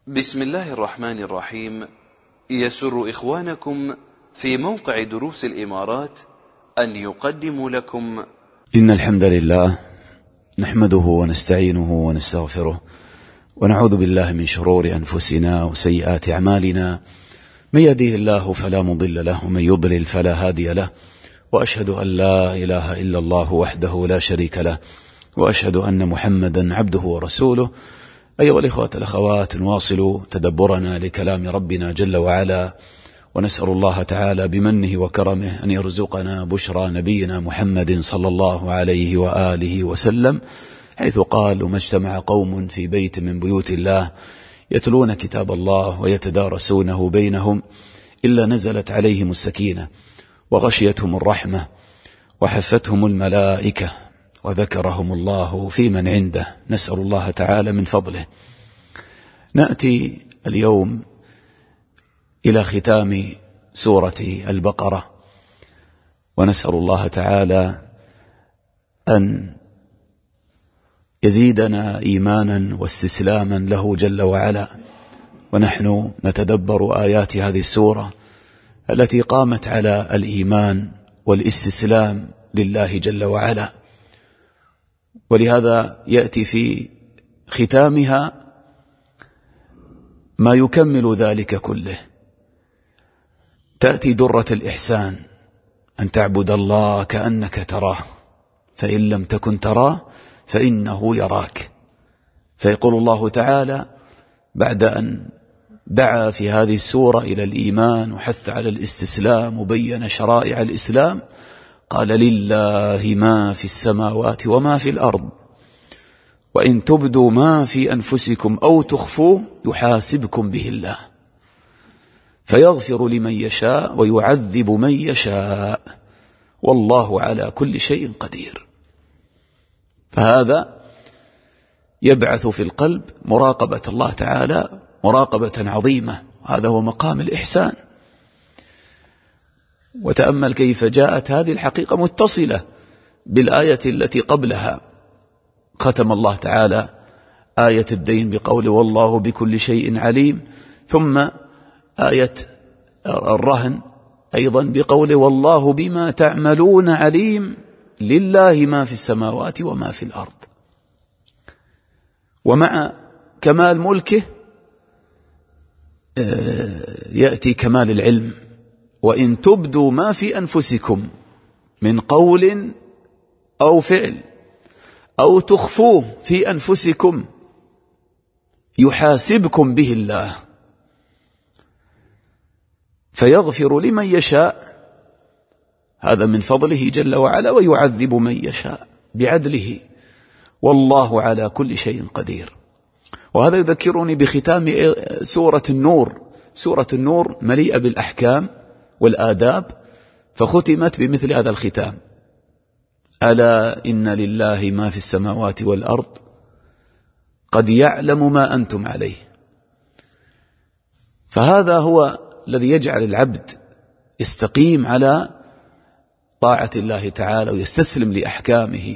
بسم الله الرحمن الرحيم. يسر إخوانكم في موقع دروس الإمارات أن يقدموا لكم إن الحمد لله نحمده ونستعينه ونستغفره ونعوذ بالله من شرور أنفسنا وسيئات أعمالنا. من يهده الله فلا مضل له ومن يضلل فلا هادي له، وأشهد أن لا إله إلا الله وحده لا شريك له، وأشهد أن محمدا عبده ورسوله. أيها الإخوة الأخوات، نواصل تدبرنا لكلام ربنا جل وعلا، ونسأل الله تعالى بمنه وكرمه أن يرزقنا بشرى نبينا محمد صلى الله عليه وآله وسلم، حيث قال: وما اجتمع قوم في بيت من بيوت الله يتلون كتاب الله ويتدارسونه بينهم إلا نزلت عليهم السكينة وغشيتهم الرحمة وحفتهم الملائكة وذكرهم الله في من عنده. نسأل الله تعالى من فضله. نأتي اليوم إلى ختام سورة البقرة، ونسأل الله تعالى أن يزيدنا إيمانا واستسلاما له جل وعلا، ونحن نتدبر آيات هذه السورة التي قامت على الإيمان والاستسلام لله جل وعلا. ولهذا يأتي في ختامها ما يكمل ذلك كله. تأتي درة الإحسان: أن تعبد الله كأنك تراه، فإن لم تكن تراه فإنه يراك. فيقول الله تعالى بعد أن دعا في هذه السورة إلى الإيمان وحث على الاستسلام وبين شرائع الإسلام، قال: لله ما في السماوات وما في الأرض، وإن تبدوا ما في أنفسكم أو تخفوه يحاسبكم به الله، فيغفر لمن يشاء ويعذب من يشاء، والله على كل شيء قدير. فهذا يبعث في القلب مراقبة الله تعالى مراقبة عظيمة، هذا هو مقام الإحسان. وتأمل كيف جاءت هذه الحقيقة متصلة بالآية التي قبلها. ختم الله تعالى آية الدين بقول: والله بكل شيء عليم، ثم آية الرهن أيضا بقول: والله بما تعملون عليم، لله ما في السماوات وما في الأرض. ومع كمال ملكه يأتي كمال العلم: وإن تبدوا ما في أنفسكم من قول أو فعل أو تخفوه في أنفسكم يحاسبكم به الله، فيغفر لمن يشاء، هذا من فضله جل وعلا، ويعذب من يشاء بعدله، والله على كل شيء قدير. وهذا يذكرني بختام سورة النور. سورة النور مليئة بالأحكام والآداب، فختمت بمثل هذا الختام: ألا إن لله ما في السماوات والأرض قد يعلم ما أنتم عليه. فهذا هو الذي يجعل العبد يستقيم على طاعة الله تعالى ويستسلم لأحكامه.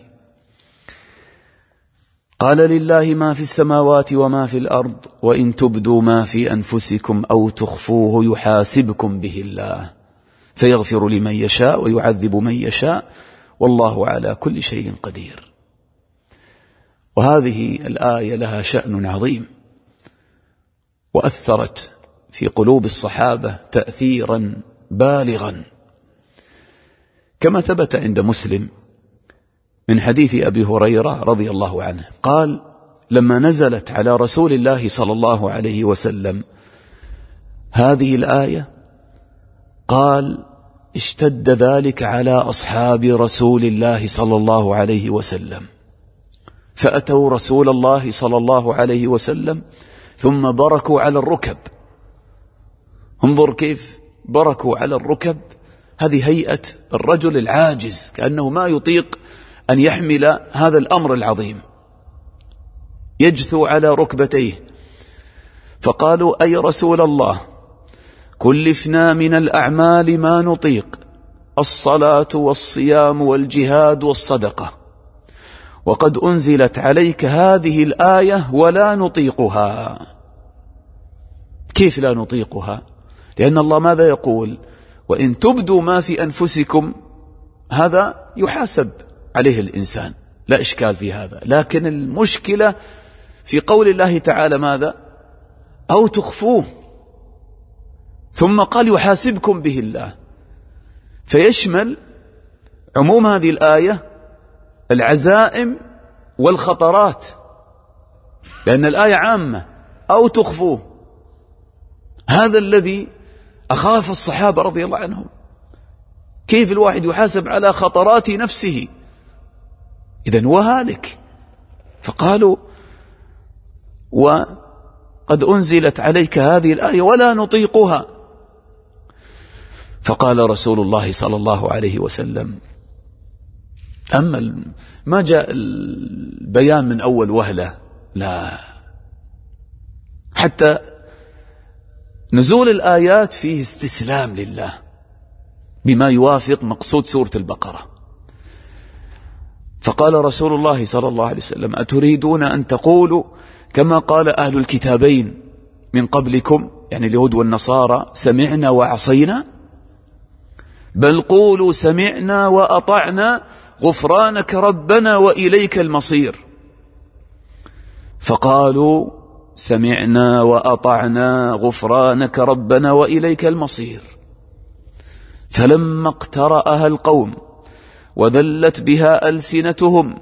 قال: لله ما في السماوات وما في الأرض، وإن تبدوا ما في أنفسكم أو تخفوه يحاسبكم به الله، فيغفر لمن يشاء ويعذب من يشاء، والله على كل شيء قدير. وهذه الآية لها شأن عظيم، وأثرت في قلوب الصحابة تأثيرا بالغا، كما ثبت عند مسلم من حديث أبي هريرة رضي الله عنه قال: لما نزلت على رسول الله صلى الله عليه وسلم هذه الآية قال: اشتد ذلك على أصحاب رسول الله صلى الله عليه وسلم، فأتوا رسول الله صلى الله عليه وسلم ثم بركوا على الركب. انظر كيف بركوا على الركب، هذه هيئة الرجل العاجز، كأنه ما يطيق أن يحمل هذا الأمر العظيم، يجثو على ركبتيه. فقالوا: أي رسول الله، كلفنا من الأعمال ما نطيق، الصلاة والصيام والجهاد والصدقة، وقد أنزلت عليك هذه الآية ولا نطيقها. كيف لا نطيقها؟ لأن الله ماذا يقول؟ وإن تبدوا ما في أنفسكم، هذا يحاسب عليه الإنسان، لا إشكال في هذا. لكن المشكلة في قول الله تعالى ماذا؟ أو تخفوه، ثم قال يحاسبكم به الله، فيشمل عموم هذه الآية العزائم والخطرات، لأن الآية عامة. أو تخفوه، هذا الذي أخاف الصحابة رضي الله عنهم. كيف الواحد يحاسب على خطرات نفسه؟ إذن هو هالك. فقالوا وقد أنزلت عليك هذه الآية ولا نطيقها. فقال رسول الله صلى الله عليه وسلم، أما ما جاء البيان من أول وهلة، لا، حتى نزول الآيات فيه استسلام لله بما يوافق مقصود سورة البقرة. فقال رسول الله صلى الله عليه وسلم: أتريدون أن تقولوا كما قال أهل الكتابين من قبلكم، يعني اليهود والنصارى، سمعنا وعصينا؟ بل قولوا سمعنا وأطعنا غفرانك ربنا وإليك المصير. فقالوا سمعنا وأطعنا غفرانك ربنا وإليك المصير. فلما اقترأها القوم وذلت بها ألسنتهم،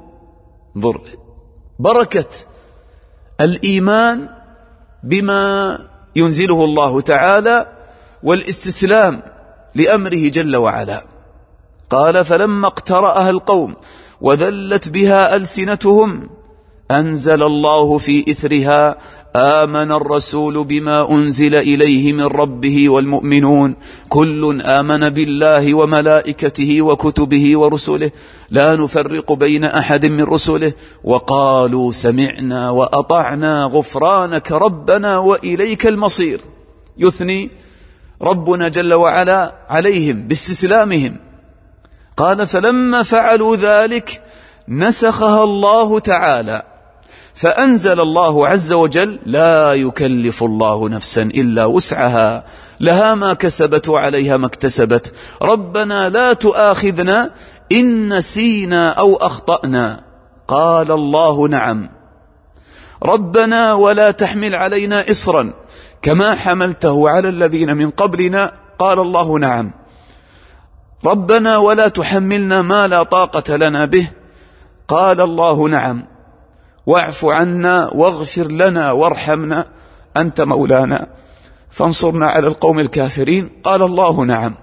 بركة الإيمان بما ينزله الله تعالى والاستسلام لأمره جل وعلا. قال: فلما اقترأها القوم وذلت بها ألسنتهم أنزل الله في إثرها: آمن الرسول بما أنزل إليه من ربه والمؤمنون كل آمن بالله وملائكته وكتبه ورسله لا نفرق بين أحد من رسله وقالوا سمعنا وأطعنا غفرانك ربنا وإليك المصير. يثني ربنا جل وعلا عليهم باستسلامهم. قال: فلما فعلوا ذلك نسخها الله تعالى، فأنزل الله عز وجل: لا يكلف الله نفسا إلا وسعها لها ما كسبت وعليها ما اكتسبت ربنا لا تؤاخذنا إن نسينا أو أخطأنا. قال الله: نعم. ربنا ولا تحمل علينا إصرا كما حملته على الذين من قبلنا. قال الله: نعم. ربنا ولا تحملنا ما لا طاقة لنا به. قال الله: نعم. واعف عنا واغفر لنا وارحمنا أنت مولانا فانصرنا على القوم الكافرين. قال الله: نعم.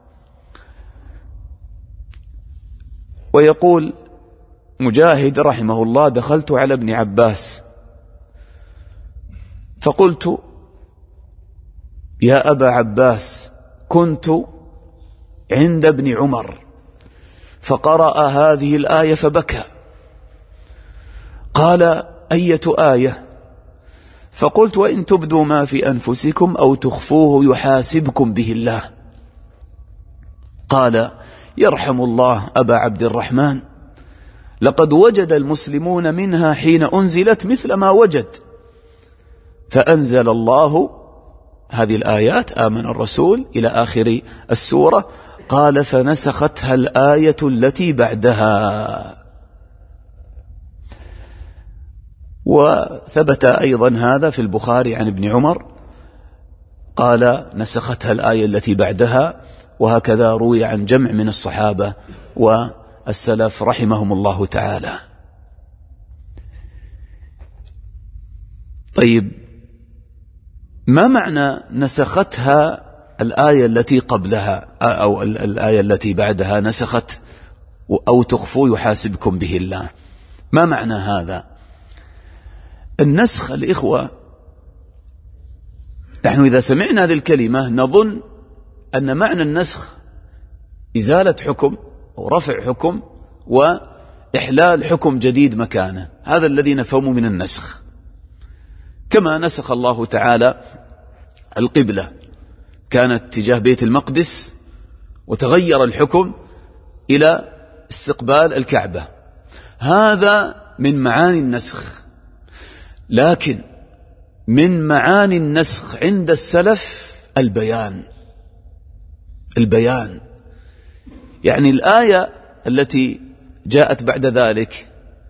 ويقول مجاهد رحمه الله: دخلت على ابن عباس فقلت: يا أبا عباس، كنت عند ابن عمر فقرأ هذه الآية فبكى. قال: أية آية؟ فقلت: وإن تبدوا ما في أنفسكم أو تخفوه يحاسبكم به الله. قال: يرحم الله أبا عبد الرحمن، لقد وجد المسلمون منها حين أنزلت مثل ما وجد. فأنزل الله هذه الآيات: آمن الرسول إلى آخر السورة. قال: فنسختها الآية التي بعدها. وثبت أيضا هذا في البخاري عن ابن عمر، قال: نسختها الآية التي بعدها. وهكذا روي عن جمع من الصحابة والسلف رحمهم الله تعالى. طيب، ما معنى نسختها الآية التي قبلها أو الآية التي بعدها؟ نسخت أو تخفوا يحاسبكم به الله، ما معنى هذا؟ النسخ الإخوة، نحن إذا سمعنا هذه الكلمة نظن أن معنى النسخ إزالة حكم أو رفع حكم وإحلال حكم جديد مكانه. هذا الذي نفهمه من النسخ. كما نسخ الله تعالى القبلة، كانت تجاه بيت المقدس وتغير الحكم إلى استقبال الكعبة. هذا من معاني النسخ. لكن من معاني النسخ عند السلف البيان. يعني الآية التي جاءت بعد ذلك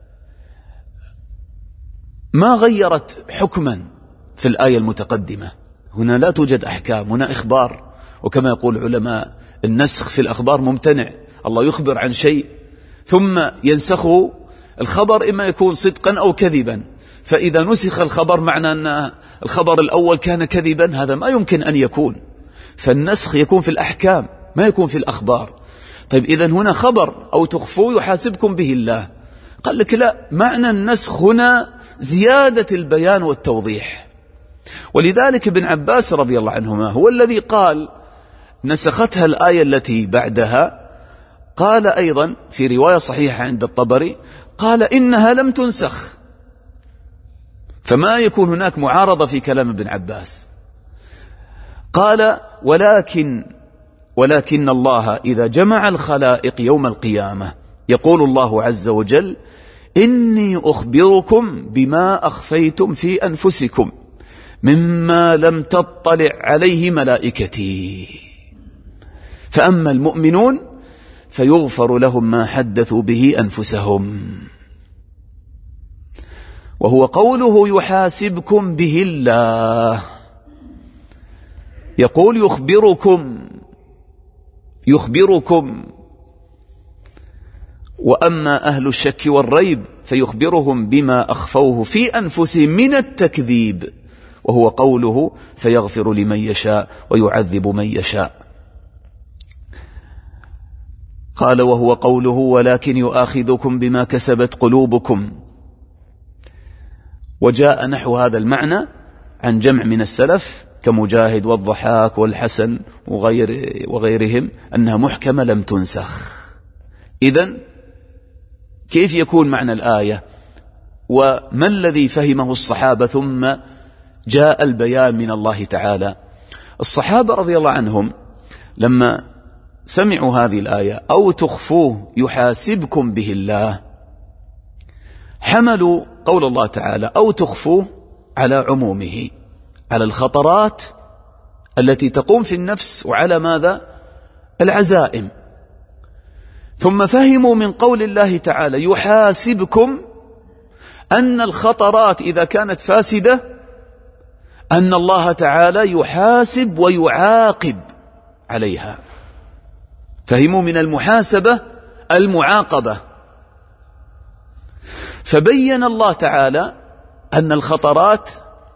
ما غيرت حكما في الآية المتقدمة. هنا لا توجد أحكام، هنا إخبار، وكما يقول علماء النسخ في الأخبار ممتنع. الله يخبر عن شيء ثم ينسخه الخبر، إما يكون صدقا أو كذبا، فإذا نسخ الخبر معنى أن الخبر الأول كان كذبا، هذا ما يمكن أن يكون. فالنسخ يكون في الأحكام ما يكون في الأخبار. طيب إذن هنا خبر أو تخفوه يحاسبكم به الله. قال لك لا، معنى النسخ هنا زيادة البيان والتوضيح. ولذلك ابن عباس رضي الله عنهما هو الذي قال نسختها الآية التي بعدها. قال أيضا في رواية صحيحة عند الطبري، قال إنها لم تنسخ. فما يكون هناك معارضة في كلام ابن عباس. قال ولكن الله إذا جمع الخلائق يوم القيامة يقول الله عز وجل إني أخبركم بما أخفيتم في أنفسكم مما لم تطلع عليه ملائكتي. فأما المؤمنون فيغفر لهم ما حدثوا به أنفسهم. وهو قوله يحاسبكم به الله. يقول يخبركم. وأما أهل الشك والريب فيخبرهم بما أخفوه في أنفسهم من التكذيب، وهو قوله فيغفر لمن يشاء ويعذب من يشاء. قال وهو قوله ولكن يؤاخذكم بما كسبت قلوبكم. وجاء نحو هذا المعنى عن جمع من السلف كمجاهد والضحاك والحسن وغيرهم أنها محكمة لم تنسخ. إذن كيف يكون معنى الآية؟ وما الذي فهمه الصحابة ثم جاء البيان من الله تعالى؟ الصحابة رضي الله عنهم لما سمعوا هذه الآية أو تخفوه يحاسبكم به الله، حملوا قول الله تعالى أو تخفوه على عمومه، على الخطرات التي تقوم في النفس، وعلى ماذا؟ العزائم. ثم فهموا من قول الله تعالى يحاسبكم أن الخطرات إذا كانت فاسدة أن الله تعالى يحاسب ويعاقب عليها. فهموا من المحاسبة المعاقبة. فبين الله تعالى أن الخطرات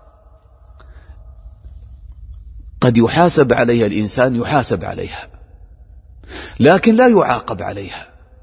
قد يحاسب عليها الإنسان، يحاسب عليها لكن لا يعاقب عليها.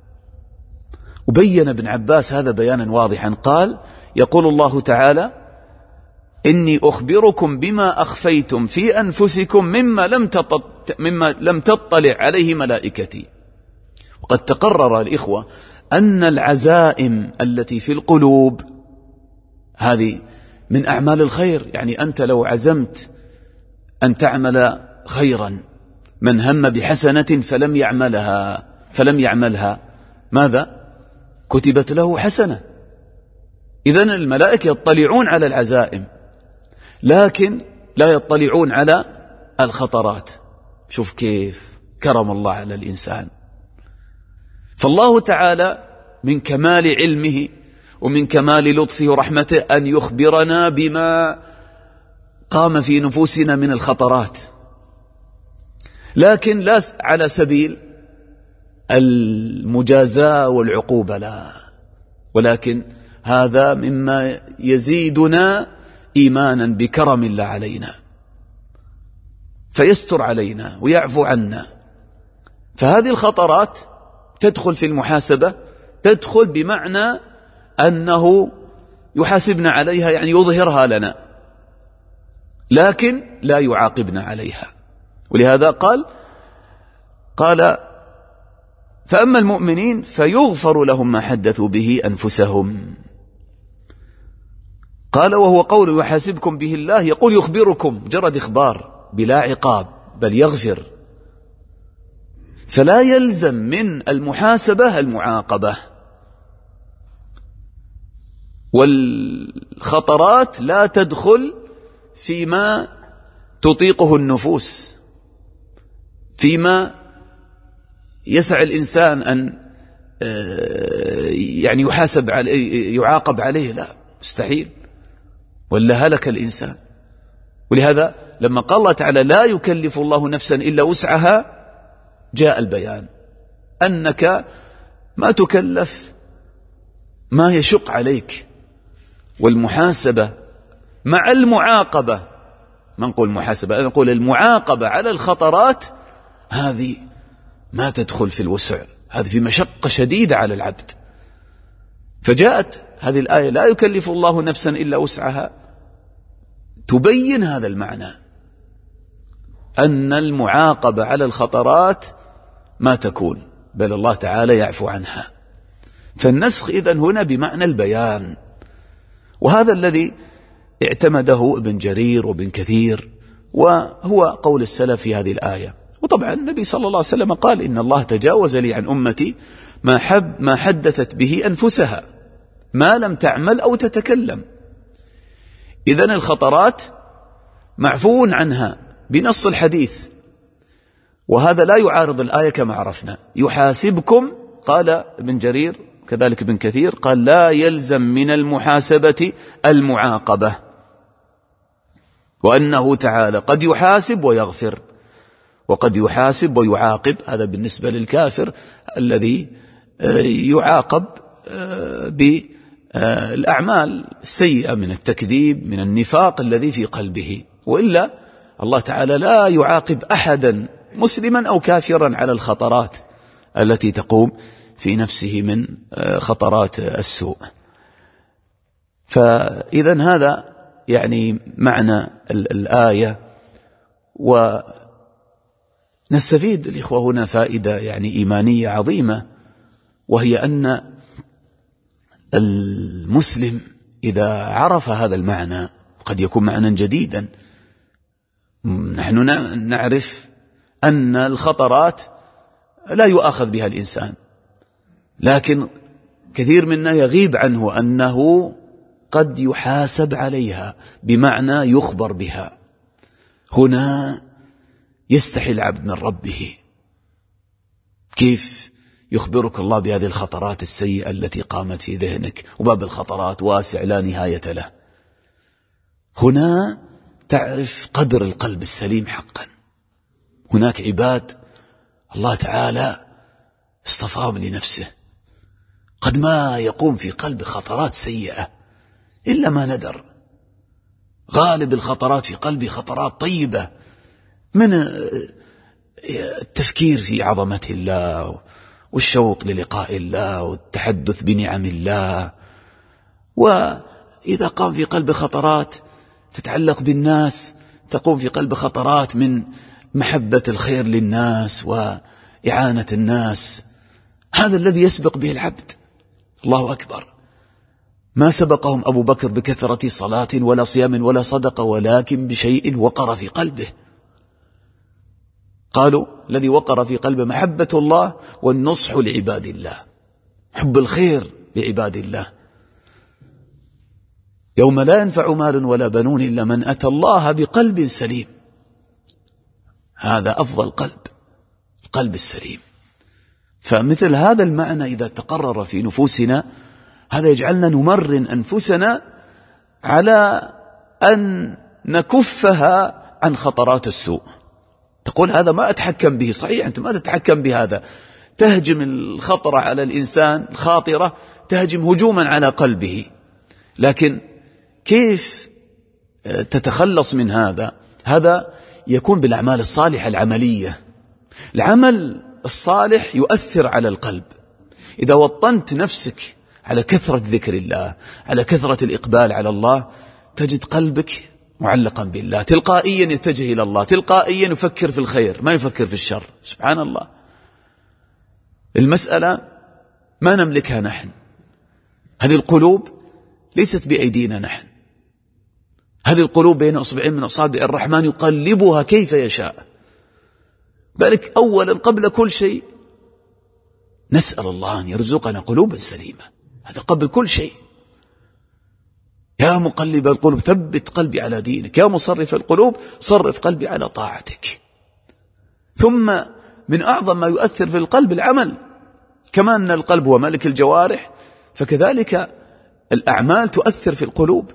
وبين ابن عباس هذا بيانا واضحا. قال يقول الله تعالى إني أخبركم بما أخفيتم في أنفسكم مما لم تطلع عليه ملائكتي. وقد تقرر الإخوة أن العزائم التي في القلوب هذه من أعمال الخير. يعني أنت لو عزمت أن تعمل خيرا، من هم بحسنة فلم يعملها ماذا؟ كتبت له حسنة. إذن الملائكة يطلعون على العزائم لكن لا يطلعون على الخطرات. شوف كيف كرم الله على الإنسان. فالله تعالى من كمال علمه ومن كمال لطفه ورحمته أن يخبرنا بما قام في نفوسنا من الخطرات، لكن لا على سبيل المجازاة والعقوبة، لا، ولكن هذا مما يزيدنا إيمانا بكرم الله علينا، فيستر علينا ويعفو عنا. فهذه الخطرات تدخل في المحاسبة، تدخل بمعنى أنه يحاسبنا عليها، يعني يظهرها لنا لكن لا يعاقبنا عليها. ولهذا قال فأما المؤمنين فيغفر لهم ما حدثوا به أنفسهم. قال وهو قول يحاسبكم به الله، يقول يخبركم، مجرد إخبار بلا عقاب بل يغفر. فلا يلزم من المحاسبة المعاقبة، والخطرات لا تدخل فيما تطيقه النفوس، فيما يسع الإنسان أن يعني يحاسب عليه يعاقب عليه، لا مستحيل، ولا هلك الإنسان. ولهذا لما قال الله تعالى لا يكلف الله نفسا إلا وسعها، جاء البيان أنك ما تكلف ما يشق عليك، والمحاسبة مع المعاقبة، ما نقول محاسبة، نقول المعاقبة على الخطرات، هذه ما تدخل في الوسع، هذه في مشقة شديدة على العبد. فجاءت هذه الآية لا يكلف الله نفسا إلا وسعها تبين هذا المعنى، أن المعاقبة على الخطرات ما تكون، بل الله تعالى يعفو عنها. فالنسخ إذن هنا بمعنى البيان، وهذا الذي اعتمده ابن جرير وابن كثير، وهو قول السلف في هذه الآية. وطبعا النبي صلى الله عليه وسلم قال إن الله تجاوز لي عن أمتي ما حدثت به أنفسها ما لم تعمل أو تتكلم. إذن الخطرات معفو عنها بنص الحديث، وهذا لا يعارض الآية كما عرفنا. يحاسبكم، قال ابن جرير كذلك ابن كثير، قال لا يلزم من المحاسبة المعاقبة، وأنه تعالى قد يحاسب ويغفر، وقد يحاسب ويعاقب. هذا بالنسبة للكافر الذي يعاقب بالأعمال السيئة من التكذيب، من النفاق الذي في قلبه. وإلا الله تعالى لا يعاقب أحدا مسلما أو كافرا على الخطرات التي تقوم في نفسه من خطرات السوء. فإذا هذا يعني معنى الآية. ونستفيد الإخوة هنا فائدة يعني إيمانية عظيمة، وهي أن المسلم إذا عرف هذا المعنى قد يكون معنى جديدا. نحن نعرف أن الخطرات لا يؤاخذ بها الإنسان، لكن كثير منا يغيب عنه أنه قد يحاسب عليها، بمعنى يخبر بها. هنا يستحي العبد من ربه. كيف يخبرك الله بهذه الخطرات السيئة التي قامت في ذهنك؟ وباب الخطرات واسع لا نهاية له. هنا تعرف قدر القلب السليم حقا. هناك عباد الله تعالى اصطفاهم لنفسه، قد ما يقوم في قلب خطرات سيئة إلا ما ندر. غالب الخطرات في قلبي خطرات طيبة، من التفكير في عظمة الله والشوق للقاء الله والتحدث بنعم الله. وإذا قام في قلب خطرات تتعلق بالناس، تقوم في قلب خطرات من محبة الخير للناس وإعانة الناس. هذا الذي يسبق به العبد. الله أكبر، ما سبقهم أبو بكر بكثرة صلاة ولا صيام ولا صدقة، ولكن بشيء وقر في قلبه. قالوا الذي وقر في قلبه محبة الله والنصح لعباد الله، حب الخير لعباد الله. يوم لا ينفع مال ولا بنون إلا من أتى الله بقلب سليم. هذا أفضل قلب، القلب السليم. فمثل هذا المعنى إذا تقرر في نفوسنا، هذا يجعلنا نمرن أنفسنا على أن نكفها عن خطرات السوء. تقول هذا ما أتحكم به، صحيح أنت ما تتحكم بهذا. تهجم الخطرة على الإنسان، الخاطرة تهجم هجوما على قلبه، لكن كيف تتخلص من هذا؟ هذا يكون بالأعمال الصالحة العملية. العمل الصالح يؤثر على القلب. إذا وطنت نفسك على كثرة ذكر الله، على كثرة الإقبال على الله، تجد قلبك معلقا بالله، تلقائيا يتجه إلى الله، تلقائيا يفكر في الخير ما يفكر في الشر. سبحان الله. المسألة ما نملكها نحن، هذه القلوب ليست بأيدينا نحن، هذه القلوب بين أصبعين من أصابع الرحمن يقلبها كيف يشاء. ذلك أولا قبل كل شيء نسأل الله أن يرزقنا قلوبا سليمة، هذا قبل كل شيء. يا مقلب القلوب ثبت قلبي على دينك، يا مصرف القلوب صرف قلبي على طاعتك. ثم من أعظم ما يؤثر في القلب العمل، كما أن القلب هو ملك الجوارح فكذلك الأعمال تؤثر في القلوب.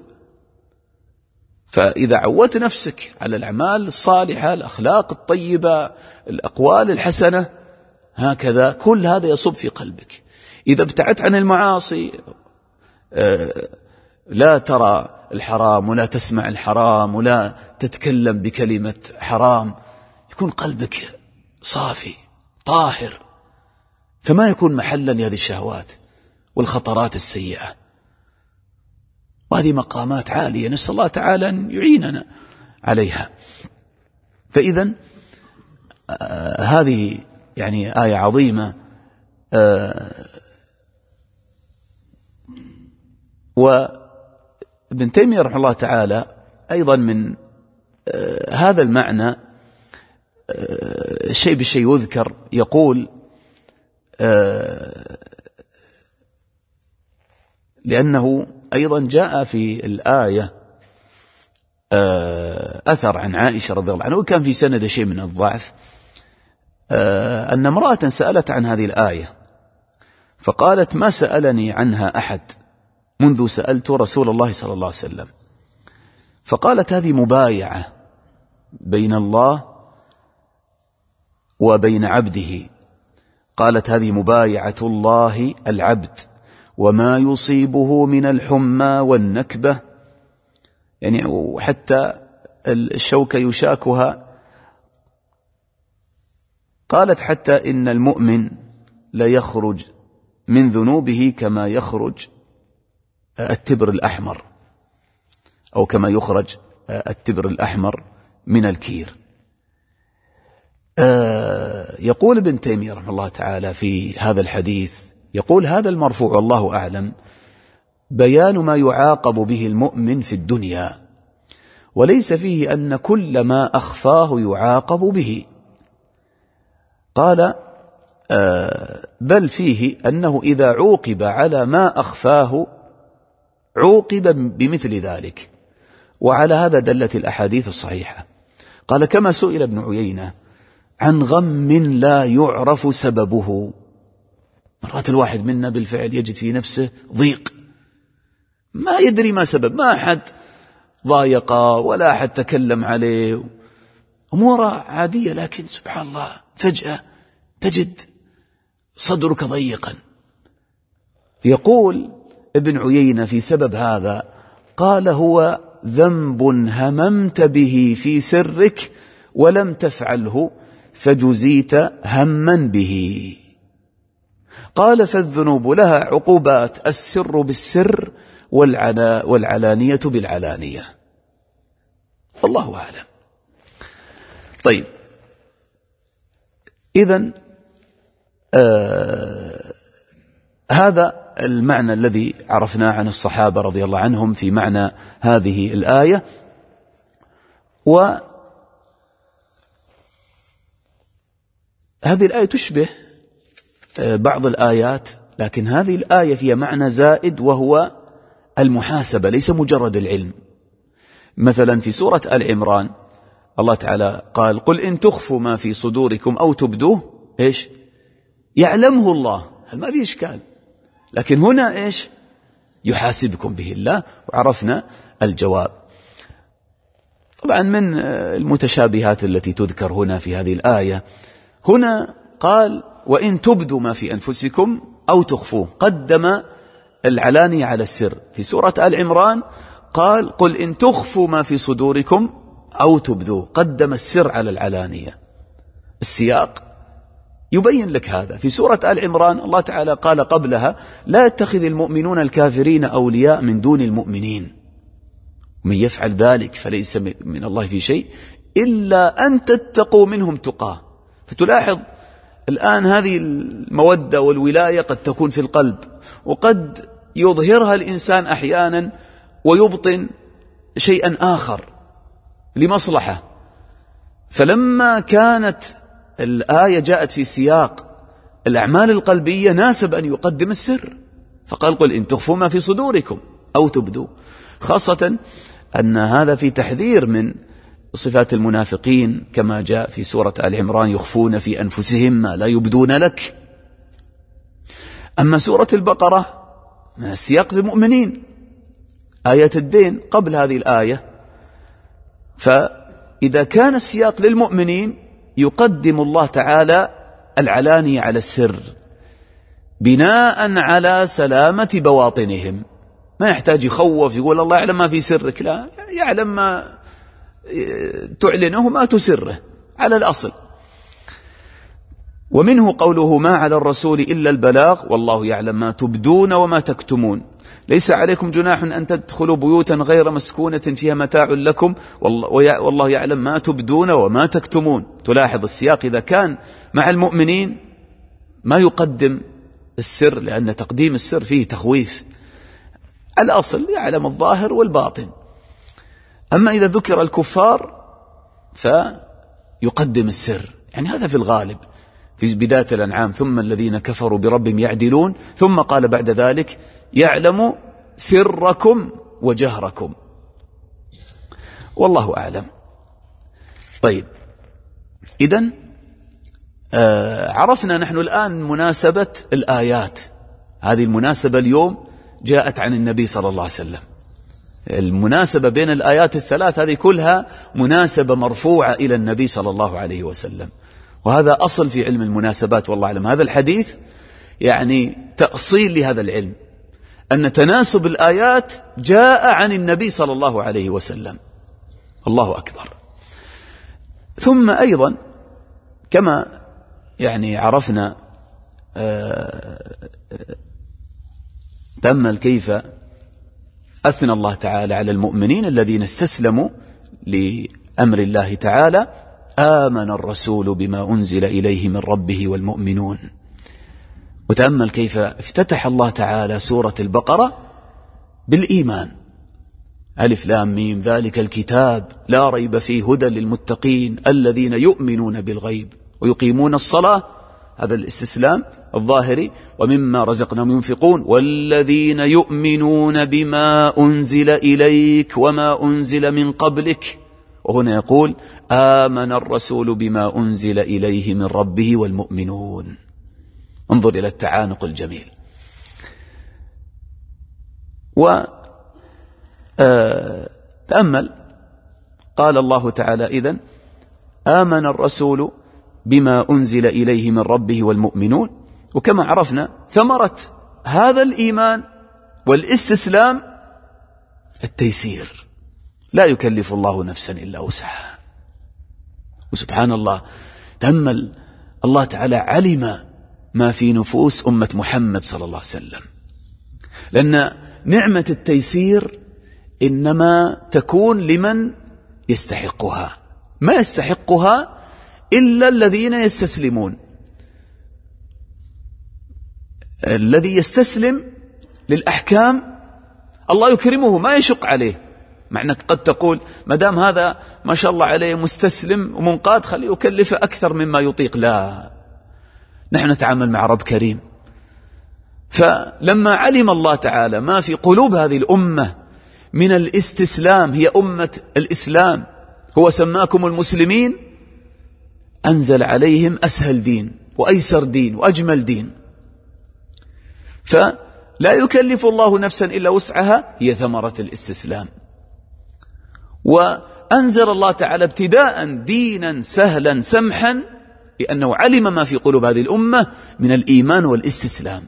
فإذا عودت نفسك على الأعمال الصالحة، الأخلاق الطيبة، الأقوال الحسنة، هكذا كل هذا يصب في قلبك. إذا ابتعدت عن المعاصي، لا ترى الحرام ولا تسمع الحرام ولا تتكلم بكلمة حرام، يكون قلبك صافي طاهر، فما يكون محلا لهذه الشهوات والخطرات السيئة. وهذه مقامات عالية نسأل الله تعالى أن يعيننا عليها. فإذا هذه يعني آية عظيمة. وابن تيمية رحمه الله تعالى أيضا من هذا المعنى شيء بالشيء يذكر، يقول لأنه أيضا جاء في الآية أثر عن عائشة رضي الله عنها، وكان في سند شيء من الضعف، أن امرأة سألت عن هذه الآية فقالت: ما سألني عنها أحد منذ سألت رسول الله صلى الله عليه وسلم. فقالت: هذه مبايعة بين الله وبين عبده. قالت: هذه مبايعة الله العبد وما يصيبه من الحمى والنكبة، يعني وحتى الشوكة يشاكها. قالت: حتى إن المؤمن لا يخرج من ذنوبه كما يخرج التبر الأحمر، أو كما يخرج التبر الأحمر من الكير. يقول ابن تيمية رحمه الله تعالى في هذا الحديث، يقول: هذا المرفوع والله أعلم بيان ما يعاقب به المؤمن في الدنيا، وليس فيه أن كل ما أخفاه يعاقب به. قال: بل فيه أنه إذا عوقب على ما أخفاه عوقب بمثل ذلك، وعلى هذا دلت الأحاديث الصحيحة. قال: كما سئل ابن عيينة عن غم لا يعرف سببه. مرات الواحد منا بالفعل يجد في نفسه ضيق، ما يدري ما سبب، ما أحد ضايق ولا أحد تكلم عليه، أمور عادية، لكن سبحان الله فجأة تجد صدرك ضيقا. يقول ابن عيينة في سبب هذا، قال: هو ذنب هممت به في سرك ولم تفعله فجزيت هما به. قال: فالذنوب لها عقوبات، السر بالسر والعلانية بالعلانية. الله أعلم. طيب، إذن هذا المعنى الذي عرفناه عن الصحابة رضي الله عنهم في معنى هذه الآية. وهذه الآية تشبه بعض الآيات، لكن هذه الآية فيها معنى زائد، وهو المحاسبة، ليس مجرد العلم. مثلا في سورة آل عمران الله تعالى قال: قل إن تخفوا ما في صدوركم أو تبدوه إيش يعلمه الله. هذا ما فيه إشكال، لكن هنا إيش يحاسبكم به الله، وعرفنا الجواب. طبعا من المتشابهات التي تذكر هنا في هذه الآية، هنا قال: وإن تبدوا ما في أنفسكم أو تخفوه، قدم العلانية على السر. في سورة آل عمران قال: قل إن تخفوا ما في صدوركم أو تبدوه، قدم السر على العلانية. السياق يبين لك هذا. في سورة آل عمران الله تعالى قال قبلها: لا يتخذ المؤمنون الكافرين أولياء من دون المؤمنين، من يفعل ذلك فليس من الله في شيء إلا أن تتقوا منهم تقاه. فتلاحظ الآن هذه المودة والولاية قد تكون في القلب، وقد يظهرها الإنسان أحيانا ويبطن شيئا آخر لمصلحة. فلما كانت الآية جاءت في سياق الأعمال القلبية ناسب أن يقدم السر، فقال: قل إن تخفوا ما في صدوركم أو تبدوا. خاصة أن هذا في تحذير من صفات المنافقين كما جاء في سورة آل عمران: يخفون في أنفسهم ما لا يبدون لك. أما سورة البقرة سياق للمؤمنين، آية الدين قبل هذه الآية، فإذا كان السياق للمؤمنين يقدم الله تعالى العلانية على السر بناء على سلامة بواطنهم، ما يحتاج يخوف يقول الله يعلم ما في سرك، لا، يعلم ما تعلنه ما تسره على الأصل. ومنه قوله: ما على الرسول إلا البلاغ والله يعلم ما تبدون وما تكتمون، ليس عليكم جناح أن تدخلوا بيوتا غير مسكونة فيها متاع لكم والله يعلم ما تبدون وما تكتمون. تلاحظ السياق إذا كان مع المؤمنين ما يقدم السر، لأن تقديم السر فيه تخويف، الأصل يعلم الظاهر والباطن. أما إذا ذكر الكفار فيقدم السر، يعني هذا في الغالب في بداية الأنعام: ثم الذين كفروا بربهم يعدلون، ثم قال بعد ذلك: يعلم سركم وجهركم. والله أعلم. طيب، إذن عرفنا نحن الآن مناسبة الآيات. هذه المناسبة اليوم جاءت عن النبي صلى الله عليه وسلم. المناسبة بين الآيات الثلاث هذه كلها مناسبة مرفوعة إلى النبي صلى الله عليه وسلم، وهذا أصل في علم المناسبات والله أعلم. هذا الحديث يعني تأصيل لهذا العلم، أن تناسب الآيات جاء عن النبي صلى الله عليه وسلم. الله أكبر. ثم أيضا كما يعني عرفنا، تأمل كيف أثنى الله تعالى على المؤمنين الذين استسلموا لأمر الله تعالى: آمن الرسول بما أنزل إليه من ربه والمؤمنون. وتأمل كيف افتتح الله تعالى سورة البقرة بالإيمان: ألف لام ميم ذلك الكتاب لا ريب فيه هدى للمتقين الذين يؤمنون بالغيب ويقيمون الصلاة. هذا الاستسلام الظاهري. ومما رزقناهم ينفقون والذين يؤمنون بما أنزل إليك وما أنزل من قبلك. وهنا يقول: آمن الرسول بما أنزل إليه من ربه والمؤمنون. انظر إلى التعانق الجميل. تأمل قال الله تعالى: إذن آمن الرسول بما أنزل إليه من ربه والمؤمنون. وكما عرفنا ثمرة هذا الإيمان والاستسلام التيسير، لا يكلف الله نفسا إلا وسعها. وسبحان الله، تأمل الله تعالى علم ما في نفوس أمة محمد صلى الله عليه وسلم، لأن نعمة التيسير إنما تكون لمن يستحقها، ما يستحقها إلا الذين يستسلمون. الذي يستسلم للأحكام الله يكرمه، ما يشق عليه. مع أنك قد تقول ما دام هذا ما شاء الله عليه مستسلم ومنقاد خليه يكلفه أكثر مما يطيق. لا، نحن نتعامل مع رب كريم. فلما علم الله تعالى ما في قلوب هذه الأمة من الاستسلام، هي أمة الإسلام، هو سماكم المسلمين، أنزل عليهم أسهل دين وأيسر دين وأجمل دين. فلا يكلف الله نفسا إلا وسعها، هي ثمرة الاستسلام. وأنزل الله تعالى ابتداء دينا سهلا سمحا، لأنه علم ما في قلوب هذه الأمة من الإيمان والاستسلام،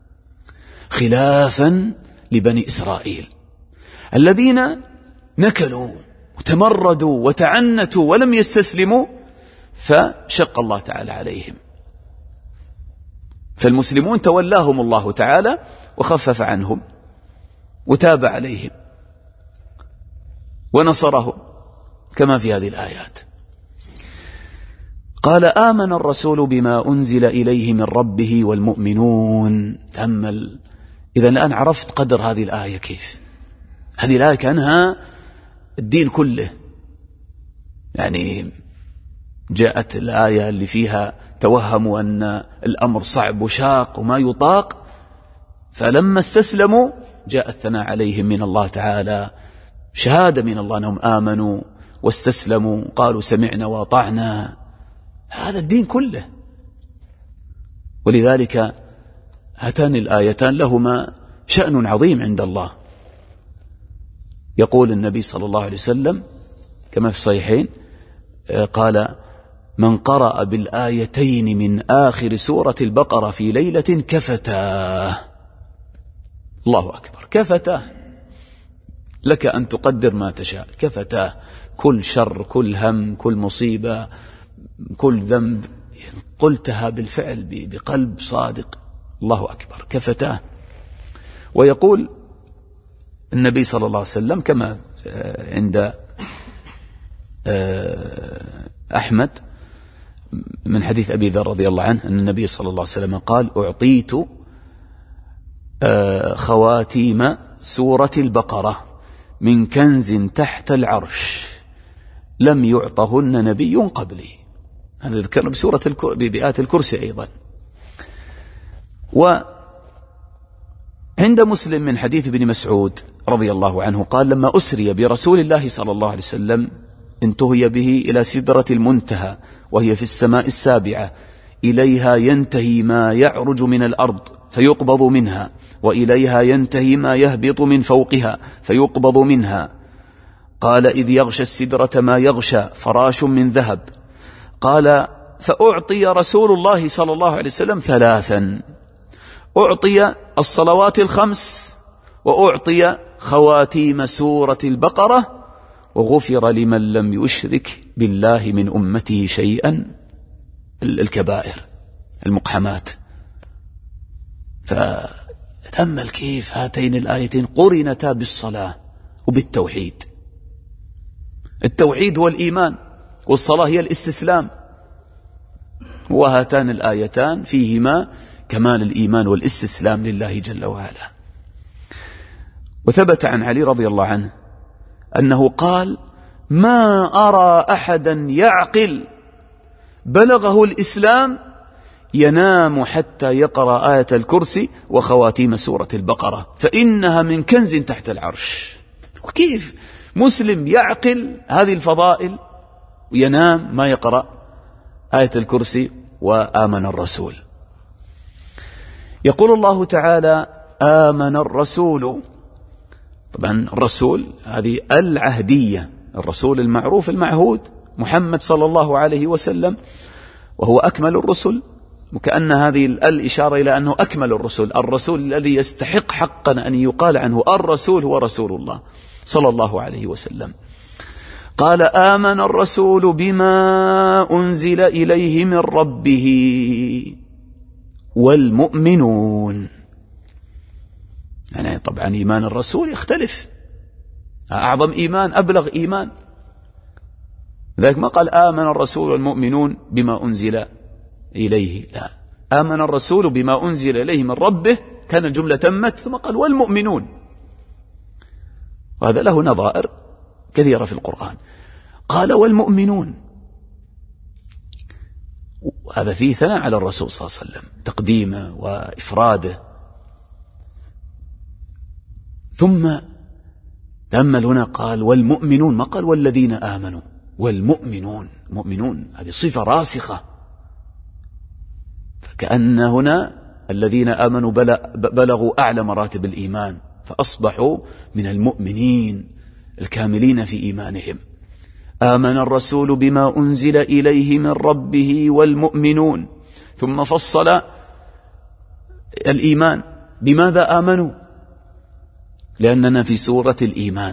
خلافا لبني إسرائيل الذين نكلوا وتمردوا وتعنتوا ولم يستسلموا، فشق الله تعالى عليهم. فالمسلمون تولاهم الله تعالى وخفف عنهم وتاب عليهم ونصرهم كما في هذه الآيات. قال: آمن الرسول بما أنزل إليه من ربه والمؤمنون. تأمل، إذا الآن عرفت قدر هذه الآية كيف. هذه الآية كأنها الدين كله. يعني جاءت الآية اللي فيها توهموا أن الأمر صعب وشاق وما يطاق، فلما استسلموا جاء الثناء عليهم من الله تعالى، شهادة من الله أنهم آمنوا واستسلموا قالوا سمعنا وأطعنا. هذا الدين كله. ولذلك هاتان الآيتان لهما شأن عظيم عند الله. يقول النبي صلى الله عليه وسلم كما في الصحيحين قال: من قرأ بالآيتين من آخر سورة البقرة في ليلة كفتاه. الله أكبر، كفتاه. لك أن تقدر ما تشاء، كفتاه. كل شر، كل هم، كل مصيبة، كل ذنب قلتها بالفعل بقلب صادق. الله أكبر، كفتاه. ويقول النبي صلى الله عليه وسلم كما عند أحمد من حديث أبي ذر رضي الله عنه أن النبي صلى الله عليه وسلم قال: أعطيت خواتيم سورة البقرة من كنز تحت العرش لم يعطهن نبي قبلي. هذا ذكرنا بسورة بآيات الكرسي أيضا. وعند مسلم من حديث ابن مسعود رضي الله عنه قال: لما أسري برسول الله صلى الله عليه وسلم انتهي به إلى سدرة المنتهى وهي في السماء السابعة، إليها ينتهي ما يعرج من الأرض فيقبض منها، وإليها ينتهي ما يهبط من فوقها فيقبض منها. قال: إذ يغشى السدرة ما يغشى فراش من ذهب. قال: فأعطي رسول الله صلى الله عليه وسلم ثلاثا: أعطي الصلوات الخمس، وأعطي خواتيم سورة البقرة، وغفر لمن لم يشرك بالله من أمته شيئا، الكبائر المقحمات. فتأمل كيف هاتين الآيتين قرنتا بالصلاة وبالتوحيد. التوحيد هو الإيمان، والصلاة هي الاستسلام، وهاتان الآيتان فيهما كمال الإيمان والاستسلام لله جل وعلا. وثبت عن علي رضي الله عنه أنه قال: ما أرى أحدا يعقل بلغه الإسلام ينام حتى يقرأ آية الكرسي وخواتيم سورة البقرة، فإنها من كنز تحت العرش. وكيف مسلم يعقل هذه الفضائل وينام ما يقرأ آية الكرسي وآمن الرسول؟ يقول الله تعالى: آمن الرسول. طبعا الرسول هذه العهدية، الرسول المعروف المعهود محمد صلى الله عليه وسلم، وهو أكمل الرسل، وكأن هذه الإشارة إلى أنه أكمل الرسل، الرسول الذي يستحق حقا أن يقال عنه الرسول هو رسول الله صلى الله عليه وسلم. قال: آمن الرسول بما أنزل إليه من ربه والمؤمنون. يعني طبعا إيمان الرسول يختلف، أعظم إيمان، أبلغ إيمان. لذلك ما قال آمن الرسول والمؤمنون بما أنزل إليه، لا، آمن الرسول بما أنزل إليه من ربه، كان الجملة تمت، ثم قال والمؤمنون. وهذا له نظائر كثيرة في القرآن. قال والمؤمنون، وهذا فيه ثناء على الرسول صلى الله عليه وسلم، تقديمه وإفراده. ثم تأمل هنا قال والمؤمنون، ما قال والذين آمنوا، والمؤمنون. مؤمنون هذه صفة راسخة، فكأن هنا الذين آمنوا بلغوا أعلى مراتب الإيمان، فأصبحوا من المؤمنين الكاملين في إيمانهم. آمن الرسول بما أنزل إليه من ربه والمؤمنون. ثم فصل الإيمان، بماذا آمنوا؟ لأننا في سورة الإيمان.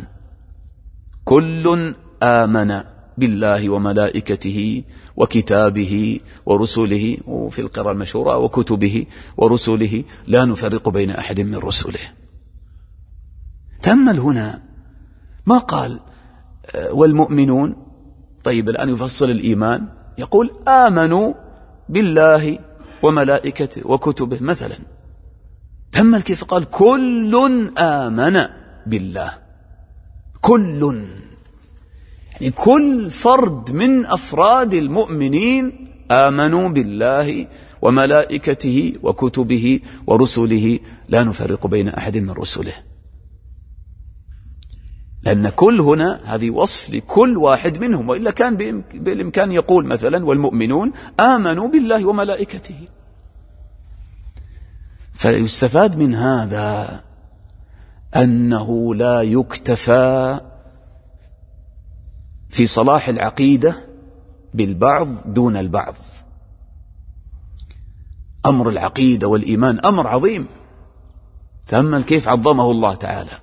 كل آمن بالله وملائكته وكتابه ورسله، وفي القراءة المشهورة وكتبه ورسله لا نفرق بين أحد من رسله. تأمل هنا ما قال والمؤمنون. طيب الآن يفصل الإيمان، يقول آمنوا بالله وملائكته وكتبه مثلا. تأمل كيف قال كل آمن بالله، كل، يعني كل فرد من أفراد المؤمنين آمنوا بالله وملائكته وكتبه ورسله لا نفرق بين أحد من رسله. لأن كل هنا هذه وصف لكل واحد منهم، وإلا كان بالإمكان يقول مثلا والمؤمنون آمنوا بالله وملائكته. فيستفاد من هذا أنه لا يكتفى في صلاح العقيدة بالبعض دون البعض. أمر العقيدة والإيمان أمر عظيم، تأمل كيف عظمه الله تعالى.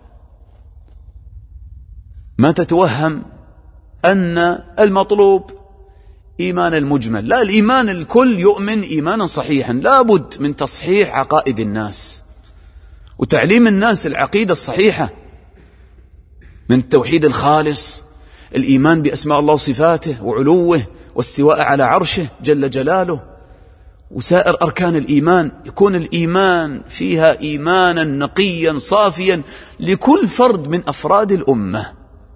ما تتوهم أن المطلوب إيمان المجمل، لا، الإيمان الكل يؤمن إيمانا صحيحا، لا بد من تصحيح عقائد الناس وتعليم الناس العقيدة الصحيحة من التوحيد الخالص، الإيمان بأسماء الله وصفاته وعلوه واستواء على عرشه جل جلاله، وسائر أركان الإيمان، يكون الإيمان فيها إيمانا نقيا صافيا لكل فرد من أفراد الأمة.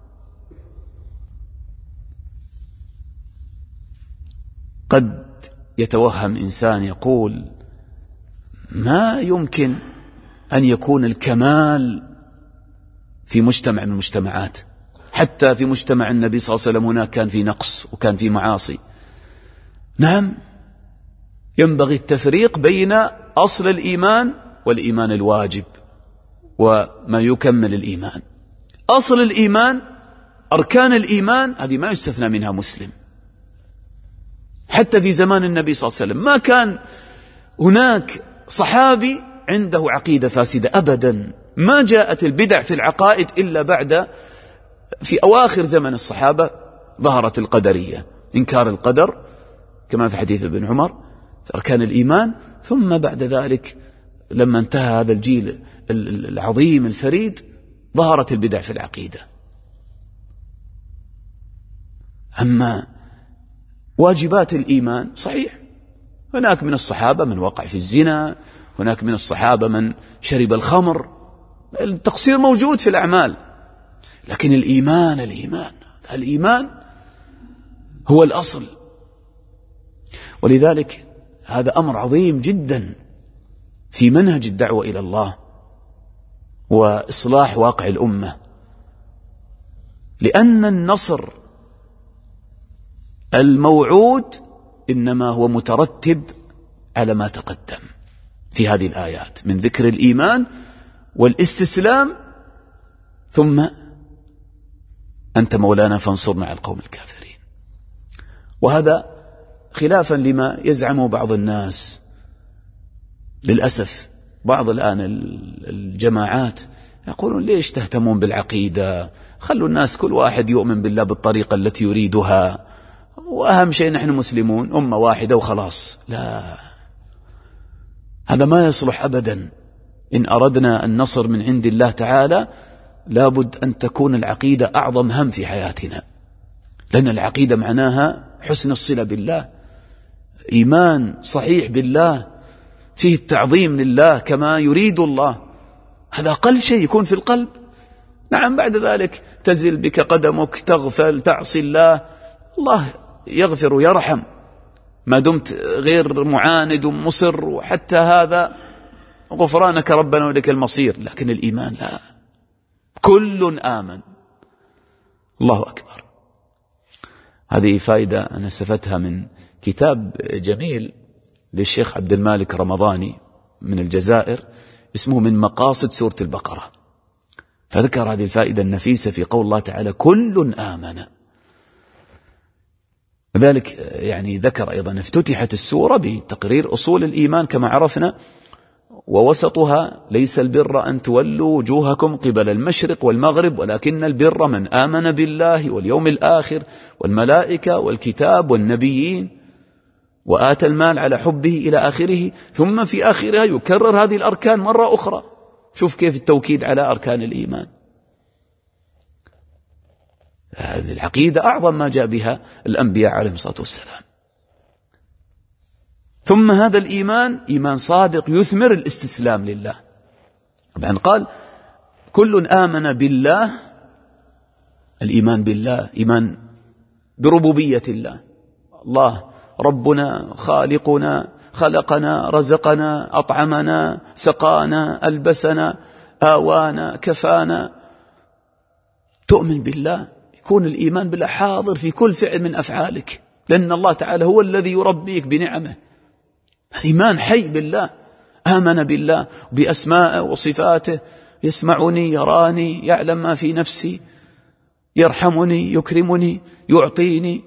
قد يتوهم إنسان يقول ما يمكن أن يكون الكمال في مجتمع من المجتمعات، حتى في مجتمع النبي صلى الله عليه وسلم هناك كان في نقص وكان في معاصي. نعم، ينبغي التفريق بين أصل الإيمان والإيمان الواجب وما يكمل الإيمان. أصل الإيمان، أركان الإيمان، هذه ما يستثنى منها مسلم. حتى في زمان النبي صلى الله عليه وسلم ما كان هناك صحابي عنده عقيدة فاسدة أبدا. ما جاءت البدع في العقائد إلا بعد، في أواخر زمن الصحابة ظهرت القدرية، إنكار القدر كما في حديث ابن عمر في أركان الإيمان. ثم بعد ذلك لما انتهى هذا الجيل العظيم الفريد ظهرت البدع في العقيدة. أما واجبات الإيمان صحيح، هناك من الصحابة من وقع في الزنا، هناك من الصحابة من شرب الخمر، التقصير موجود في الأعمال، لكن الإيمان هو الأصل. ولذلك هذا أمر عظيم جدا في منهج الدعوة إلى الله وإصلاح واقع الأمة، لأن النصر الموعود إنما هو مترتب على ما تقدم في هذه الآيات من ذكر الإيمان والاستسلام، ثم أنت مولانا فانصرنا على القوم الكافرين. وهذا خلافا لما يزعمه بعض الناس. للأسف بعض الآن الجماعات يقولون ليش تهتمون بالعقيدة، خلوا الناس كل واحد يؤمن بالله بالطريقة التي يريدها، وأهم شيء نحن مسلمون أمة واحدة وخلاص. لا، هذا ما يصلح أبدا. إن أردنا النصر من عند الله تعالى لابد أن تكون العقيدة أعظم هم في حياتنا، لأن العقيدة معناها حسن الصلة بالله، إيمان صحيح بالله فيه التعظيم لله كما يريد الله. هذا أقل شيء يكون في القلب. نعم، بعد ذلك تزل بك قدمك، تغفل، تعصي الله، الله يغفر ويرحم ما دمت غير معاند ومصر، وحتى هذا غفرانك ربنا ولك المصير. لكن الإيمان لا، كل آمن. الله أكبر. هذه فائدة أنا استفدتها من كتاب جميل للشيخ عبد المالك رمضاني من الجزائر اسمه من مقاصد سورة البقرة، فذكر هذه الفائدة النفيسة في قول الله تعالى كل آمن. ذلك يعني ذكر أيضا افتتحت السورة بتقرير أصول الإيمان كما عرفنا، ووسطها ليس البر أن تولوا وجوهكم قبل المشرق والمغرب ولكن البر من آمن بالله واليوم الآخر والملائكة والكتاب والنبيين وآتى المال على حبه إلى آخره. ثم في آخرها يكرر هذه الأركان مرة أخرى. شوف كيف التوكيد على أركان الإيمان. هذه العقيدة أعظم ما جاء بها الأنبياء عليهم الصلاة والسلام. ثم هذا الإيمان إيمان صادق يثمر الاستسلام لله. طبعا قال كل آمن بالله، الإيمان بالله إيمان بربوبية الله، الله ربنا خالقنا خلقنا رزقنا أطعمنا سقانا ألبسنا آوانا كفانا. تؤمن بالله، يكون الإيمان بالله حاضر في كل فعل من أفعالك، لأن الله تعالى هو الذي يربيك بنعمه. إيمان حي بالله، آمن بالله بأسمائه وصفاته، يسمعني، يراني، يعلم ما في نفسي، يرحمني، يكرمني، يعطيني.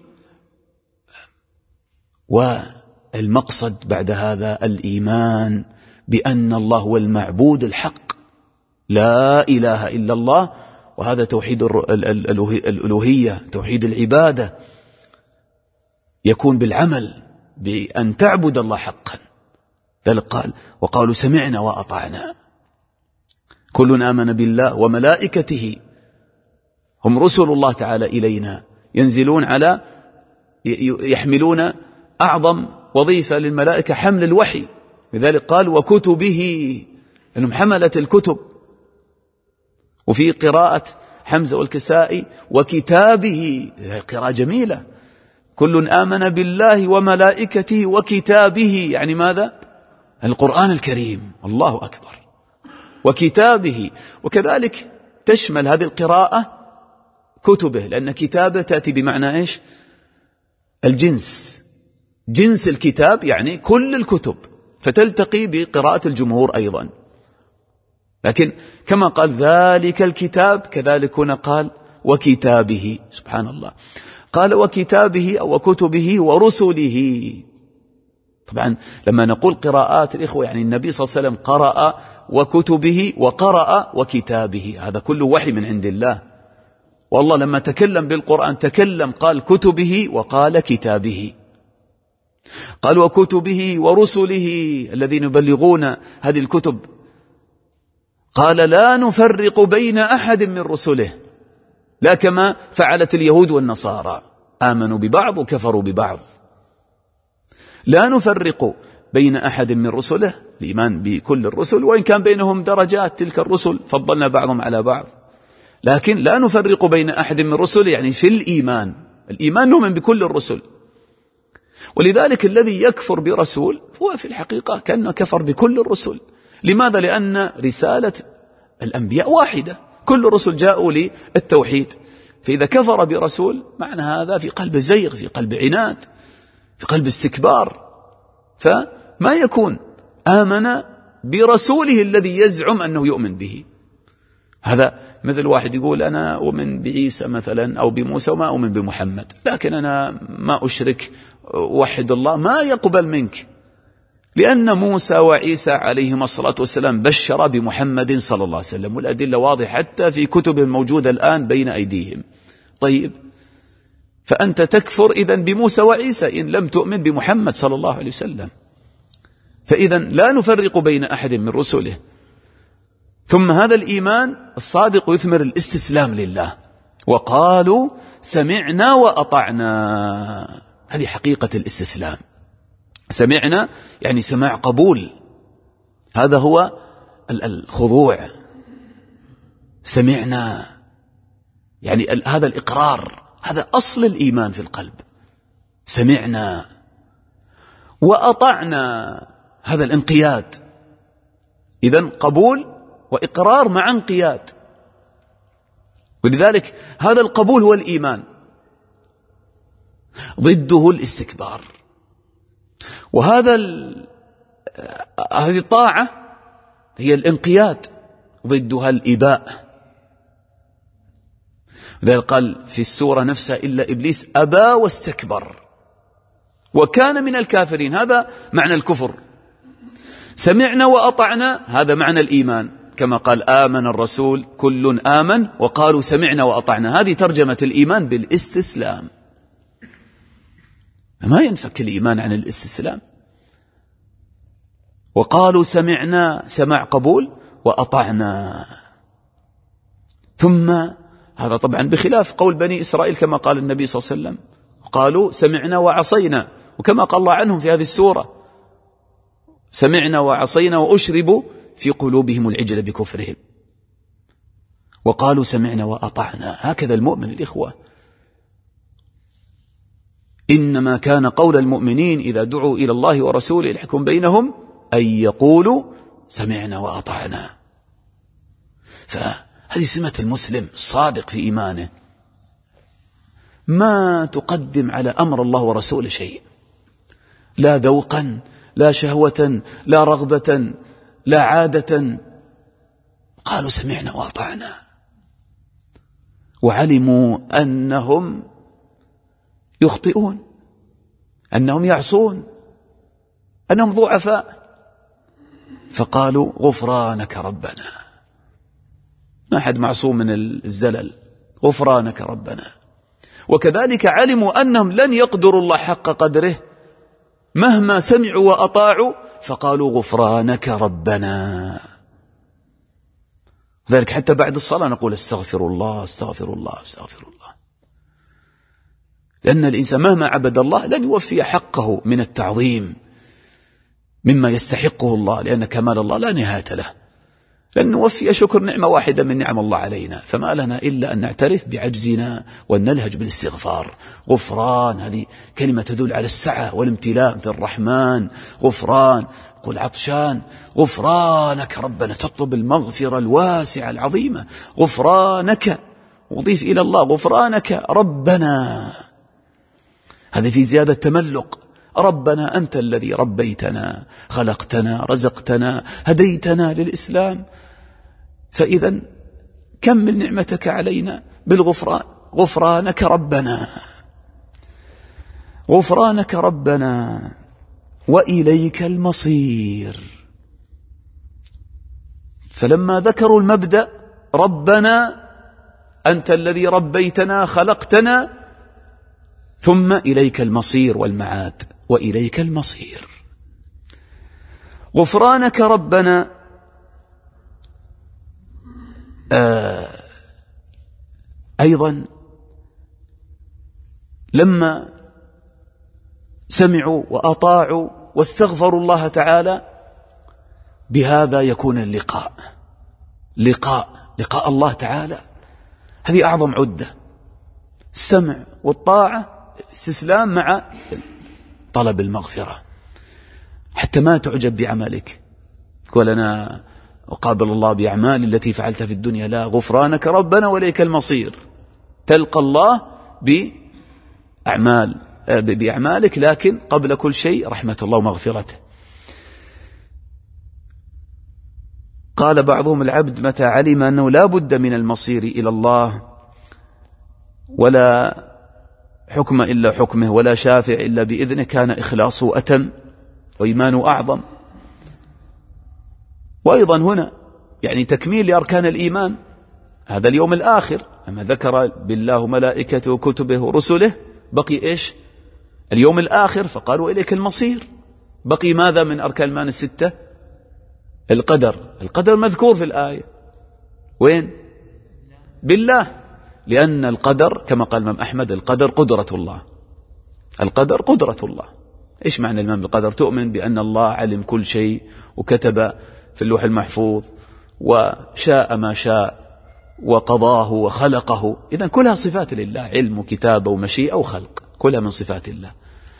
والمقصد بعد هذا الإيمان بأن الله هو المعبود الحق، لا إله إلا الله، وهذا توحيد الألوهية، توحيد العبادة، يكون بالعمل بأن تعبد الله حقا. ذلك قال وقالوا سمعنا وأطعنا. كل آمن بالله وملائكته، هم رسل الله تعالى إلينا، ينزلون على يحملون أعظم وظيفة للملائكة حمل الوحي، لذلك قال وكتبه، أنهم حملت الكتب. وفي قراءة حمزة والكسائي وكتابه، قراءة جميلة، كل آمن بالله وملائكته وكتابه، يعني ماذا؟ القرآن الكريم، الله أكبر، وكتابه. وكذلك تشمل هذه القراءة كتبه، لأن كتابه تأتي بمعنى إيش؟ الجنس، جنس الكتاب يعني كل الكتب، فتلتقي بقراءة الجمهور أيضا. لكن كما قال ذلك الكتاب، كذلك هنا قال وكتابه، سبحان الله، قال وكتابه أو وكتبه ورسله. طبعا لما نقول قراءات الإخوة، يعني النبي صلى الله عليه وسلم قرأ وكتبه وقرأ وكتابه، هذا كله وحي من عند الله. والله لما تكلم بالقرآن تكلم قال كتبه وقال كتابه، قال وكتبه ورسله الذين يبلغون هذه الكتب، قال لا نفرق بين أحد من رسله، لا كما فعلت اليهود والنصارى، آمنوا ببعض وكفروا ببعض. لا نفرق بين أحد من رسله، الإيمان بكل الرسل، وإن كان بينهم درجات، تلك الرسل فضلنا بعضهم على بعض، لكن لا نفرق بين أحد من رسله، يعني في الإيمان، الإيمان نؤمن بكل الرسل. ولذلك الذي يكفر برسول هو في الحقيقة كأنه كفر بكل الرسل. لماذا؟ لأن رسالة الأنبياء واحدة، كل الرسل جاءوا للتوحيد، فإذا كفر برسول معنى هذا في قلب زيغ، في قلب عناد، في قلب استكبار، فما يكون آمن برسوله الذي يزعم أنه يؤمن به. هذا مثل واحد يقول أنا أؤمن بعيسى مثلا أو بموسى وما أؤمن بمحمد، لكن أنا ما أشرك، وحد الله، ما يقبل منك، لأن موسى وعيسى عليهما الصلاة والسلام بشر بمحمد صلى الله عليه وسلم، والأدلة واضحة حتى في كتب موجودة الآن بين أيديهم. طيب، فأنت تكفر إذن بموسى وعيسى إن لم تؤمن بمحمد صلى الله عليه وسلم. فإذن لا نفرق بين أحد من رسله. ثم هذا الإيمان الصادق يثمر الاستسلام لله، وقالوا سمعنا وأطعنا، هذه حقيقة الاستسلام. سمعنا يعني سماع قبول، هذا هو الخضوع. سمعنا يعني هذا الإقرار، هذا أصل الإيمان في القلب. سمعنا وأطعنا، هذا الانقياد. إذن قبول وإقرار مع انقياد، ولذلك هذا القبول هو الإيمان، ضده الاستكبار. هذه الطاعة هي الانقياد، ضدها الإباء. لذلك قال في السورة نفسها إلا إبليس أبى واستكبر وكان من الكافرين، هذا معنى الكفر. سمعنا وأطعنا هذا معنى الإيمان، كما قال آمن الرسول كل آمن وقالوا سمعنا وأطعنا، هذه ترجمة الإيمان بالاستسلام. ما ينفك الإيمان عن الاستسلام. وقالوا سمعنا سماع قبول وأطعنا. ثم هذا طبعا بخلاف قول بني إسرائيل كما قال النبي صلى الله عليه وسلم، قالوا سمعنا وعصينا، وكما قال الله عنهم في هذه السورة سمعنا وعصينا وأشربوا في قلوبهم العجل بكفرهم، وقالوا سمعنا وأطعنا. هكذا المؤمن الإخوة، إنما كان قول المؤمنين إذا دعوا إلى الله ورسوله ليحكم بينهم أن يقولوا سمعنا وأطعنا. هذه سمة المسلم الصادق في إيمانه، ما تقدم على أمر الله ورسوله شيء، لا ذوقا لا شهوة لا رغبة لا عادة. قالوا سمعنا وأطعنا، وعلموا أنهم يخطئون، أنهم يعصون، أنهم ضعفاء، فقالوا غفرانك ربنا. ما أحد معصوم من الزلل، غفرانك ربنا. وكذلك علموا أنهم لن يقدروا الله حق قدره مهما سمعوا وأطاعوا، فقالوا غفرانك ربنا. ذلك حتى بعد الصلاة نقول استغفر الله استغفر الله استغفر الله، لأن الإنسان مهما عبد الله لن يوفي حقه من التعظيم مما يستحقه الله، لأن كمال الله لا نهاية له. لن نوفي شكر نعمة واحدة من نعم الله علينا، فما لنا إلا أن نعترف بعجزنا وأن نلهج بالاستغفار. غفران هذه كلمة تدل على السعة والامتلاء مثل الرحمن غفران، قل عطشان غفرانك ربنا، تطلب المغفرة الواسعة العظيمة. غفرانك، وضيف إلى الله غفرانك ربنا، هذا في زيادة تملق. ربنا أنت الذي ربيتنا خلقتنا رزقتنا هديتنا للإسلام، فإذا كمل نعمتك علينا بالغفران. غفرانك ربنا غفرانك ربنا وإليك المصير. فلما ذكروا المبدأ ربنا أنت الذي ربيتنا خلقتنا، ثم إليك المصير والمعاد، وإليك المصير. غفرانك ربنا أيضا لما سمعوا وأطاعوا واستغفروا الله تعالى، بهذا يكون اللقاء، لقاء الله تعالى. هذه أعظم عدة، السمع والطاعة، استسلام مع طلب المغفرة، حتى ما تعجب بعملك تقول أنا أقابل الله بأعمالي التي فعلتها في الدنيا، لا، غفرانك ربنا وإليك المصير. تلقى الله بأعمالك، لكن قبل كل شيء رحمة الله ومغفرته. قال بعضهم العبد متى علم أنه لا بد من المصير إلى الله، ولا حكم إلا حكمه، ولا شافع إلا بإذنه، كان إخلاصه أتم وإيمانه أعظم. وأيضا هنا يعني تكميل لأركان الإيمان، هذا اليوم الآخر. أما ذكر بالله وملائكته وكتبه ورسله، بقي إيش؟ اليوم الآخر، فقالوا إليك المصير. بقي ماذا من أركان الإيمان الستة؟ القدر مذكور في الآية، وين؟ بالله، لأن القدر كما قال الإمام أحمد القدر قدرة الله. القدر قدرة الله. إيش معنى الإيمان بالقدر؟ تؤمن بأن الله علم كل شيء وكتب في اللوح المحفوظ وشاء ما شاء وقضاه وخلقه، إذن كلها صفات لله، علم وكتابة ومشيئة وخلق، كلها من صفات الله.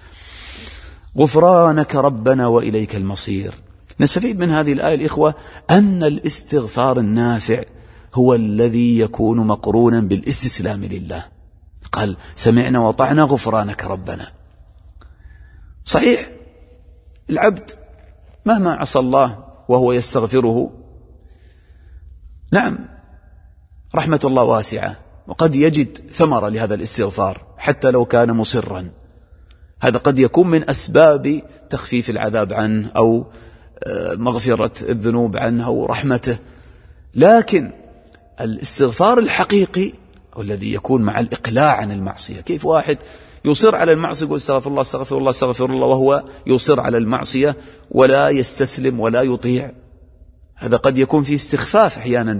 غفرانك ربنا وإليك المصير. نستفيد من هذه الآية الإخوة أن الاستغفار النافع هو الذي يكون مقرونا بالاستسلام لله. قال سمعنا وطعنا غفرانك ربنا. صحيح العبد مهما عصى الله وهو يستغفره، نعم رحمة الله واسعة، وقد يجد ثمرة لهذا الاستغفار حتى لو كان مصرا. هذا قد يكون من أسباب تخفيف العذاب عنه أو مغفرة الذنوب عنه أو رحمته. لكن الاستغفار الحقيقي هو الذي يكون مع الإقلاع عن المعصية. كيف واحد يصر على المعصية يقول استغفر الله استغفر الله استغفر الله، وهو يصر على المعصية ولا يستسلم ولا يطيع؟ هذا قد يكون فيه استخفاف أحيانا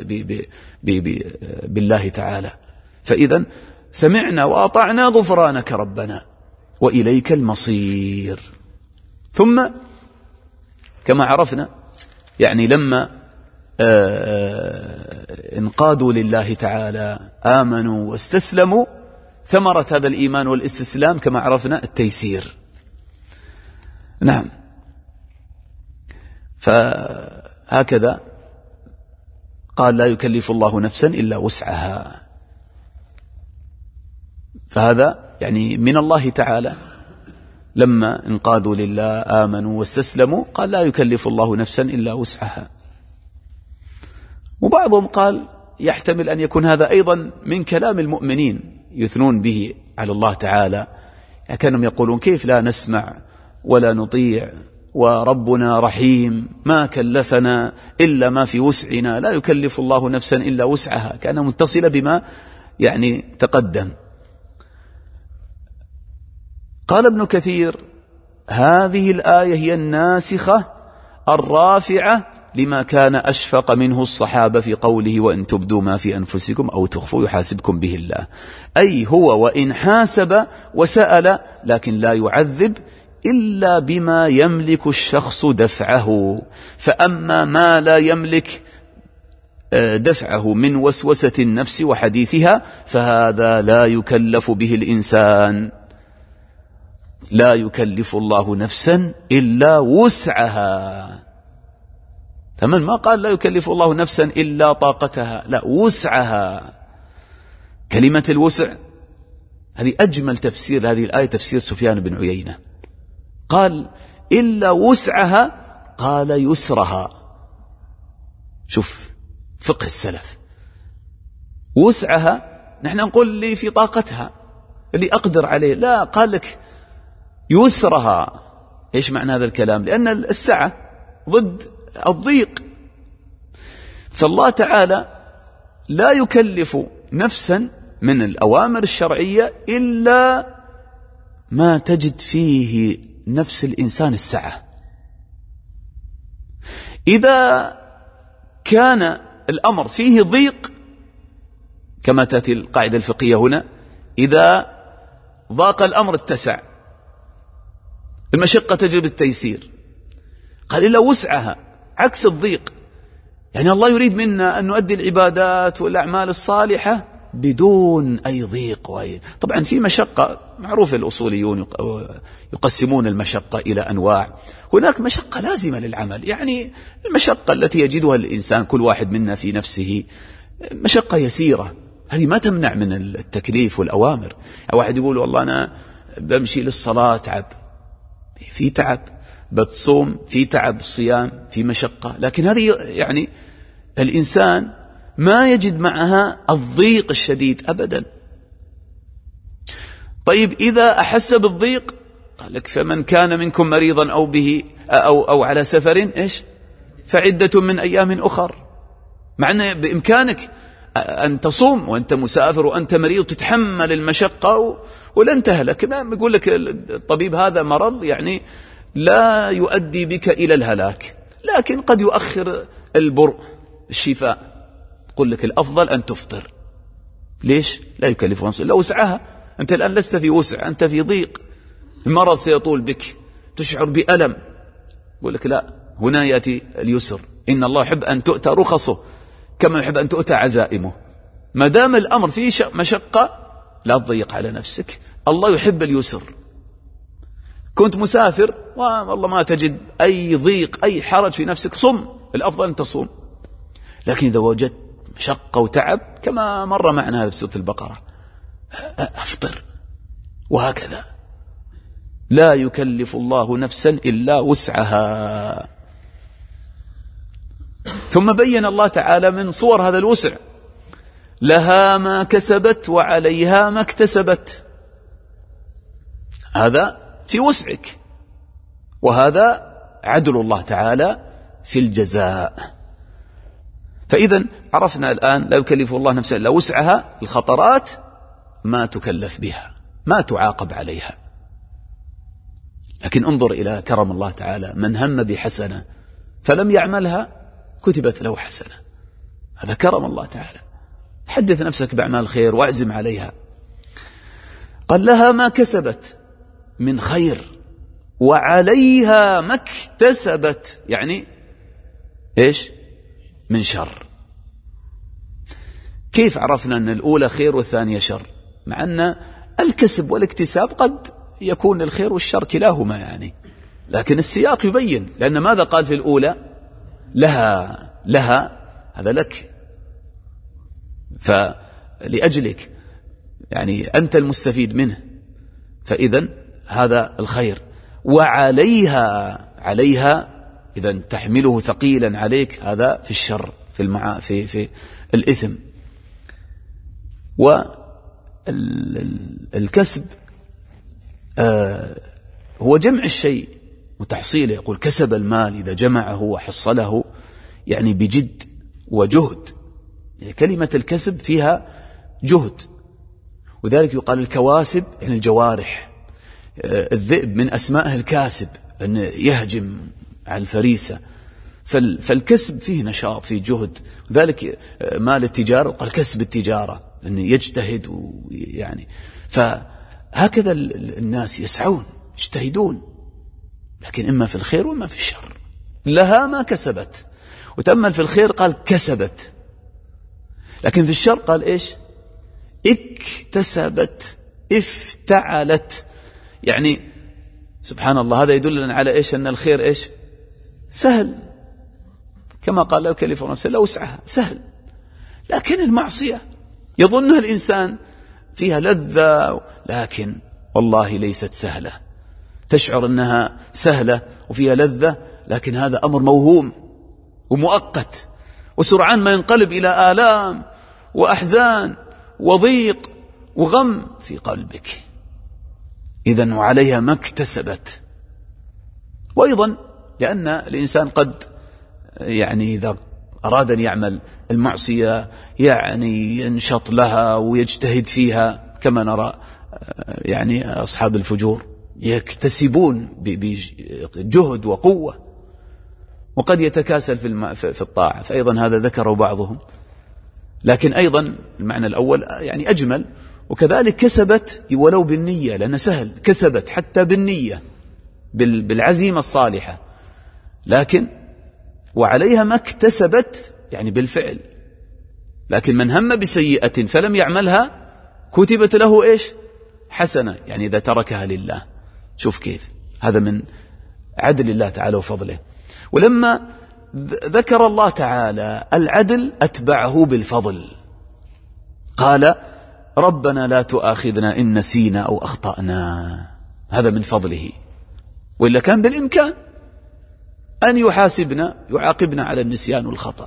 بالله تعالى. فإذا سمعنا وأطعنا غفرانك ربنا وإليك المصير. ثم كما عرفنا يعني لما انقادوا لله تعالى آمنوا واستسلموا، ثمرة هذا الإيمان والاستسلام كما عرفنا التيسير. نعم، فهكذا قال لا يكلف الله نفسا إلا وسعها. فهذا يعني من الله تعالى، لما انقادوا لله آمنوا واستسلموا قال لا يكلف الله نفسا إلا وسعها. وبعضهم قال يحتمل أن يكون هذا أيضا من كلام المؤمنين يثنون به على الله تعالى، يعني كانوا يقولون كيف لا نسمع ولا نطيع وربنا رحيم ما كلفنا إلا ما في وسعنا، لا يكلف الله نفسا إلا وسعها، كان متصلة بما يعني تقدم. قال ابن كثير هذه الآية هي الناسخة الرافعة لما كان أشفق منه الصحابة في قوله وإن تبدوا ما في أنفسكم أو تخفوا يحاسبكم به الله، أي هو وإن حاسب وسأل لكن لا يعذب إلا بما يملك الشخص دفعه، فأما ما لا يملك دفعه من وسوسة النفس وحديثها فهذا لا يكلف به الإنسان. لا يكلف الله نفسا إلا وسعها. تمام، ما قال لا يكلف الله نفسا إلا طاقتها، لا، وسعها. كلمة الوسع هذه أجمل تفسير هذه الآية تفسير سفيان بن عيينة، قال إلا وسعها، قال يسرها. شوف فقه السلف، وسعها نحن نقول اللي في طاقتها اللي أقدر عليه، لا، قال لك يسرها. إيش معنى هذا الكلام؟ لأن السعة ضد الضيق، فالله تعالى لا يكلف نفسا من الأوامر الشرعية إلا ما تجد فيه نفس الإنسان السعة. إذا كان الأمر فيه ضيق كما تأتي القاعدة الفقهية هنا، إذا ضاق الأمر اتسع، المشقة تجلب التيسير، قال إلا وسعها، عكس الضيق. يعني الله يريد منا أن نؤدي العبادات والأعمال الصالحة بدون أي ضيق طبعا في مشقة، معروف الأصوليون يقسمون المشقة إلى أنواع، هناك مشقة لازمة للعمل، يعني المشقة التي يجدها الإنسان كل واحد منا في نفسه مشقة يسيرة، هذه ما تمنع من التكليف والأوامر. واحد يقول والله أنا بمشي للصلاة تعب، في تعب، بتصوم في تعب، الصيام في مشقة، لكن هذه يعني الإنسان ما يجد معها الضيق الشديد أبدا. طيب إذا أحس بالضيق قال لك فمن كان منكم مريضا أو به أو على سفر إيش فعدة من أيام أخر، مع أن بإمكانك أن تصوم وأنت مسافر وأنت مريض تتحمل المشقة ولن تهلك. يقول لك الطبيب هذا مرض يعني لا يؤدي بك إلى الهلاك، لكن قد يؤخر البرء الشفاء، يقول لك الأفضل أن تفطر. ليش؟ لا يكلف نفسا إلا وسعها. أنت الآن لست في وسع، أنت في ضيق، المرض سيطول بك، تشعر بألم، يقول لك لا، هنا يأتي اليسر. إن الله يحب أن تؤتى رخصه كما يحب أن تؤتى عزائمه. ما دام الأمر فيه مشقة لا تضيق على نفسك، الله يحب اليسر. كنت مسافر والله ما تجد أي ضيق أي حرج في نفسك، صم، الأفضل أن تصوم. لكن إذا وجدت مشقة وتعب كما مر معنا في سورة البقرة أفطر، وهكذا. لا يكلف الله نفسا إلا وسعها. ثم بين الله تعالى من صور هذا الوسع لها ما كسبت وعليها ما اكتسبت، هذا في وسعك، وهذا عدل الله تعالى في الجزاء. فإذا عرفنا الآن لا يكلف الله نفسا إلا وسعها، الخطرات ما تكلف بها، ما تعاقب عليها. لكن انظر إلى كرم الله تعالى، من هم بحسنة فلم يعملها كتبت له حسنة، هذا كرم الله تعالى. حدث نفسك بأعمال خير واعزم عليها. قال لها ما كسبت من خير وعليها ما اكتسبت، يعني إيش؟ من شر. كيف عرفنا أن الأولى خير والثانية شر؟ مع أن الكسب والاكتساب قد يكون الخير والشر كلاهما يعني، لكن السياق يبين. لأن ماذا قال في الأولى؟ لها هذا لك، فلأجلك يعني أنت المستفيد منه، فإذا هذا الخير. عليها إذا تحمله ثقيلا عليك، هذا في الشر، في الإثم. والكسب هو جمع الشيء وتحصيله. يقول كسب المال، إذا جمعه وحصله يعني بجد وجهد. يعني كلمة الكسب فيها جهد، وذلك يقال الكواسب يعني الجوارح. الذئب من أسمائه الكاسب، أنه يهجم على الفريسة. فالكسب فيه نشاط، فيه جهد. وذلك مال التجارة وقال كسب التجارة، أنه يجتهد يعني. فهكذا الناس يسعون يجتهدون، لكن إما في الخير وإما في الشر. لها ما كسبت. وتأمل في الخير قال كسبت، لكن في الشر قال إيش؟ اكتسبت، افتعلت. يعني سبحان الله، هذا يدلنا على إيش؟ أن الخير إيش؟ سهل، كما قال لا يكلف نفسا إلا وسعها، سهل. لكن المعصية يظنها الإنسان فيها لذة، لكن والله ليست سهلة. تشعر أنها سهلة وفيها لذة، لكن هذا أمر موهوم ومؤقت، وسرعان ما ينقلب إلى آلام وأحزان وضيق وغم في قلبك. إذن وعليها ما اكتسبت. وأيضا لأن الإنسان قد يعني إذا أراد أن يعمل المعصية يعني ينشط لها ويجتهد فيها، كما نرى يعني أصحاب الفجور يكتسبون بجهد وقوة، وقد يتكاسل في الطاعة، فأيضا هذا ذكره بعضهم. لكن أيضا المعنى الأول يعني أجمل. وكذلك كسبت ولو بالنية، لأنه سهل، كسبت حتى بالنية بالعزيمة الصالحة. لكن وعليها ما اكتسبت يعني بالفعل. لكن من هم بسيئة فلم يعملها كتبت له إيش؟ حسنة، يعني إذا تركها لله. شوف كيف هذا من عدل الله تعالى وفضله. ولما ذكر الله تعالى العدل أتبعه بالفضل، قال ربنا لا تؤاخذنا إن نسينا أو أخطأنا. هذا من فضله، وإلا كان بالإمكان أن يحاسبنا يعاقبنا على النسيان والخطأ.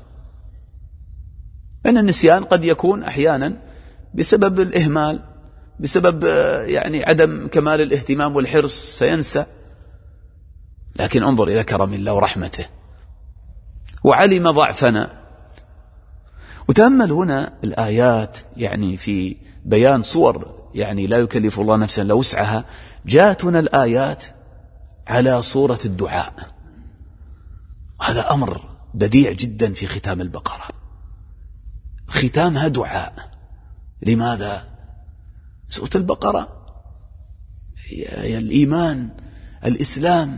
أن النسيان قد يكون أحيانا بسبب الإهمال، بسبب يعني عدم كمال الاهتمام والحرص فينسى. لكن انظر إلى كرم الله ورحمته، وعلم ضعفنا. وتأمل هنا الآيات يعني في بيان صور يعني لا يكلف الله نفسا إلا وسعها. جاءتنا الآيات على صورة الدعاء. هذا أمر بديع جدا في ختام البقرة، ختامها دعاء. لماذا؟ سورة البقرة هي الإيمان، الإسلام،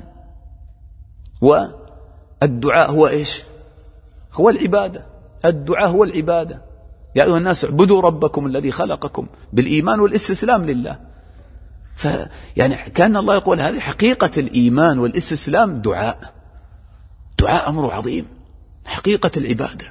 والدعاء هو إيش؟ هو العبادة. الدعاء هو العبادة. يا أيها الناس اعبدوا ربكم الذي خلقكم، بالإيمان والاستسلام لله. فيعني كان الله يقول هذه حقيقة الإيمان والاستسلام، دعاء. دعاء أمر عظيم، حقيقة العبادة.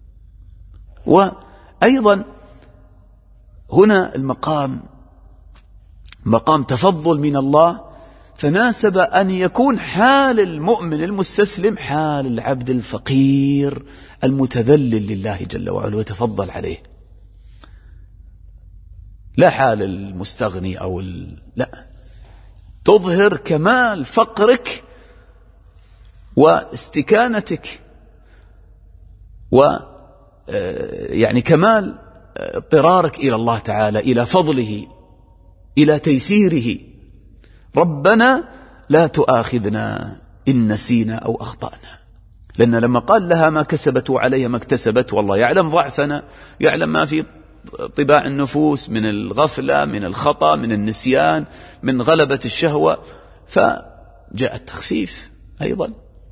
وأيضا هنا المقام مقام تفضل من الله، فناسب أن يكون حال المؤمن المستسلم حال العبد الفقير المتذلل لله جل وعلا ويتفضل عليه، لا حال المستغني لا، تظهر كمال فقرك واستكانتك يعني كمال اضطرارك إلى الله تعالى، إلى فضله، إلى تيسيره. ربنا لا تؤاخذنا إن نسينا أو أخطأنا. لأن لما قال لها ما كسبت وعليها ما اكتسبت، والله يعلم ضعفنا، يعلم ما في طباع النفوس من الغفلة، من الخطأ، من النسيان، من غلبة الشهوة، فجاء التخفيف أيضا.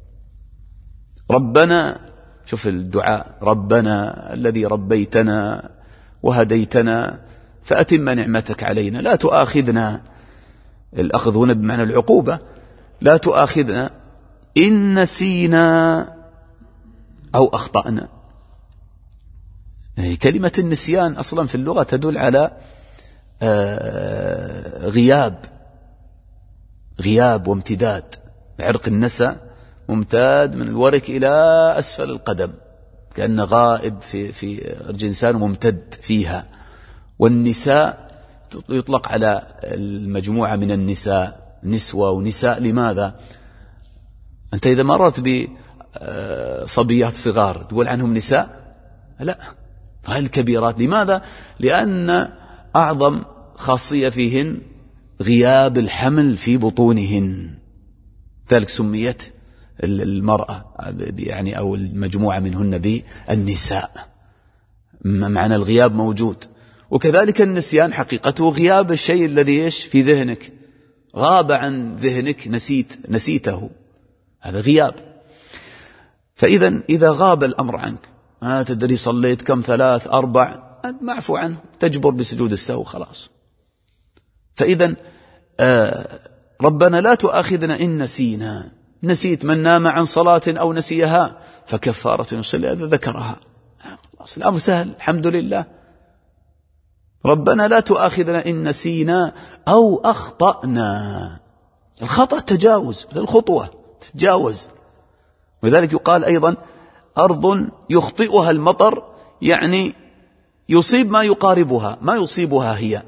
ربنا، شوف الدعاء، ربنا الذي ربيتنا وهديتنا فأتم نعمتك علينا، لا تؤاخذنا، الأخذ هنا بمعنى العقوبة، لا تؤاخذنا إن نسينا أو أخطأنا. كلمة النسيان أصلا في اللغة تدل على غياب وامتداد. عرق النسا ممتاد من الورك إلى أسفل القدم، كأنه غائب في الجنسان وممتد فيها. والنساء يطلق على المجموعة من النساء نسوة ونساء. لماذا؟ أنت إذا مرت بصبيات صغار تقول عنهم نساء؟ لا، هاي الكبيرات. لماذا؟ لأن أعظم خاصية فيهن غياب الحمل في بطونهن، ذلك سميت المرأة يعني أو المجموعة منهن بالنساء، معنى الغياب موجود. وكذلك النسيان حقيقته غياب الشيء الذي في ذهنك، غاب عن ذهنك، نسيته، هذا غياب. فإذا إذا غاب الأمر عنك، ما تدري صليت كم، 3 4، معفو عنه، تجبر بسجود السهو خلاص. فإذا ربنا لا تؤاخذنا إن نسينا، نسيت. من نام عن صلاة أو نسيها فكفارة يصلي إذا ذكرها. خلاص الأمر سهل الحمد لله. ربنا لا تؤاخذنا إن نسينا أو أخطأنا. الخطأ تجاوز، مثل الخطوة تتجاوز. ولذلك يقال أيضا أرض يخطئها المطر، يعني يصيب ما يقاربها، ما يصيبها هي.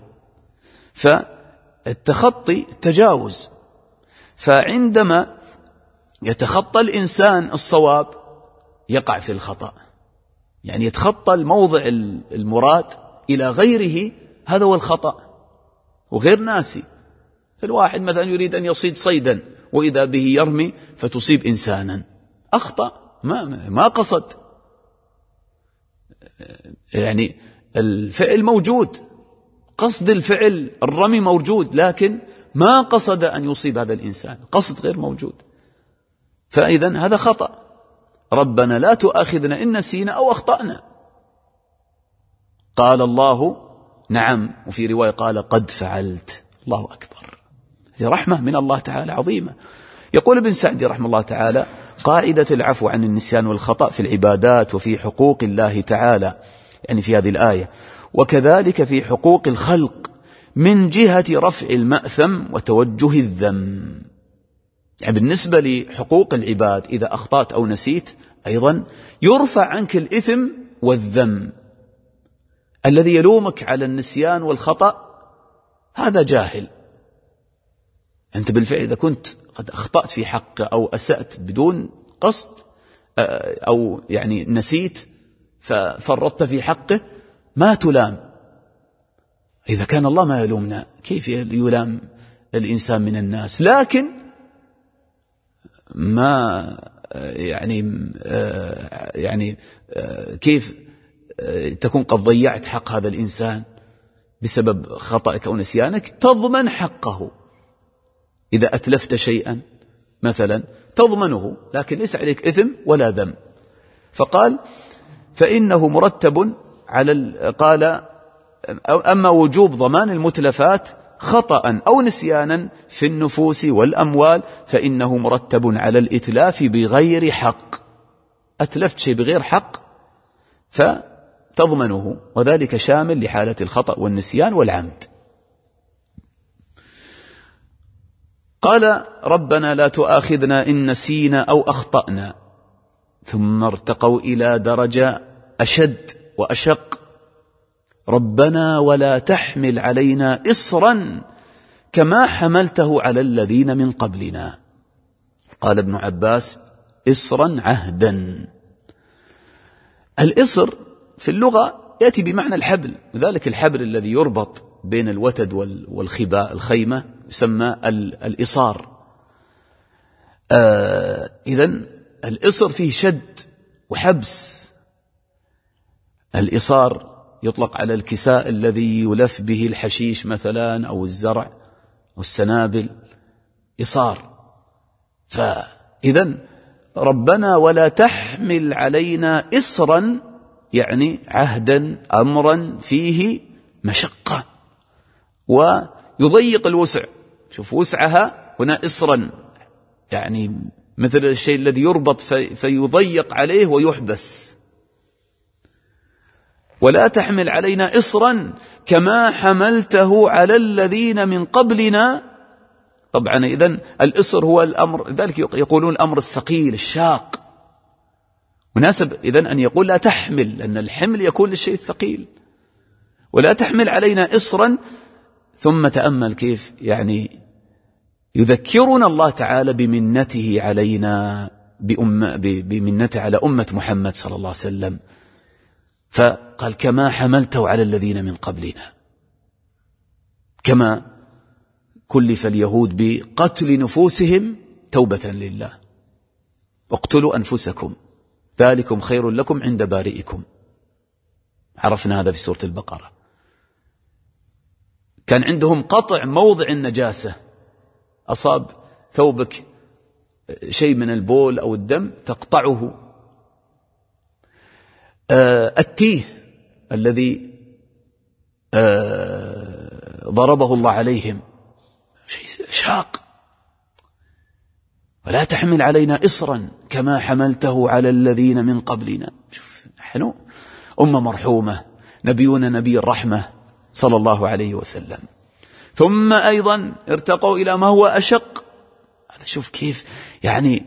فالتخطي تجاوز. فعندما يتخطى الإنسان الصواب يقع في الخطأ، يعني يتخطى الموضع المراد إلى غيره، هذا هو الخطأ. وغير ناسي، فالواحد مثلا يريد أن يصيد صيدا وإذا به يرمي فتصيب إنسانا، أخطأ، ما قصد. يعني الفعل موجود، قصد الفعل الرمي موجود، لكن ما قصد أن يصيب هذا الإنسان، قصد غير موجود. فإذا هذا خطأ. ربنا لا تؤاخذنا إن نسينا أو أخطأنا. قال الله نعم، وفي رواية قال قد فعلت. الله أكبر، هذه رحمة من الله تعالى عظيمة. يقول ابن سعدي رحمه الله تعالى: قاعدة العفو عن النسيان والخطأ في العبادات وفي حقوق الله تعالى، يعني في هذه الآية، وكذلك في حقوق الخلق من جهة رفع المأثم وتوجه الذم. يعني بالنسبة لحقوق العباد إذا أخطأت أو نسيت أيضا يرفع عنك الإثم والذم. الذي يلومك على النسيان والخطأ هذا جاهل. أنت بالفعل إذا كنت قد أخطأت في حقه أو أسأت بدون قصد أو يعني نسيت ففرطت في حقه ما تلام. إذا كان الله ما يلومنا كيف يلام الإنسان من الناس؟ لكن ما يعني كيف تكون قد ضيعت حق هذا الإنسان بسبب خطأك أو نسيانك؟ تضمن حقه. إذا أتلفت شيئا مثلا تضمنه، لكن ليس عليك إثم ولا ذم. فقال فإنه مرتب على قال أما وجوب ضمان المتلفات خطأ أو نسيانا في النفوس والأموال فإنه مرتب على الإتلاف بغير حق. أتلفت شيء بغير حق فتضمنه، وذلك شامل لحالة الخطأ والنسيان والعمد. قال ربنا لا تؤاخذنا إن نسينا أو أخطأنا، ثم ارتقوا إلى درجة أشد وأشق: ربنا ولا تحمل علينا إصرا كما حملته على الذين من قبلنا. قال ابن عباس: إصرا عهدا. الإصر في اللغة يأتي بمعنى الحبل، لذلك الحبل الذي يربط بين الوتد والخباء الخيمة يسمى الإصار. إذن الإصر فيه شد وحبس. الإصار يطلق على الكساء الذي يلف به الحشيش مثلا أو الزرع أو السنابل، إصار. فإذن ربنا ولا تحمل علينا إصرا يعني عهدا أمرا فيه مشقة ويضيق الوسع. شوف وسعها هنا إصرا، يعني مثل الشيء الذي يربط فيضيق عليه ويحبس. ولا تحمل علينا إصرا كما حملته على الذين من قبلنا. طبعا إذن الإصر هو الأمر، ذلك يقولون الأمر الثقيل الشاق، مناسب إذن أن يقول لا تحمل، لأن الحمل يكون للشيء الثقيل. ولا تحمل علينا إصرا، ثم تأمل كيف يعني يذكرنا الله تعالى بمنته علينا، بمنته على أمة محمد صلى الله عليه وسلم، فقال كما حملته على الذين من قبلنا، كما كلف اليهود بقتل نفوسهم توبة لله، اقتلوا أنفسكم ذلكم خير لكم عند بارئكم. عرفنا هذا في سورة البقرة. كان عندهم قطع موضع النجاسة، أصاب ثوبك شيء من البول أو الدم تقطعه. التيه الذي ضربه الله عليهم شيء شاق. ولا تحمل علينا إصرا كما حملته على الذين من قبلنا. نحن أمة مرحومة، نبينا نبي الرحمة صلى الله عليه وسلم. ثم أيضا ارتقوا إلى ما هو أشق. هذا شوف كيف يعني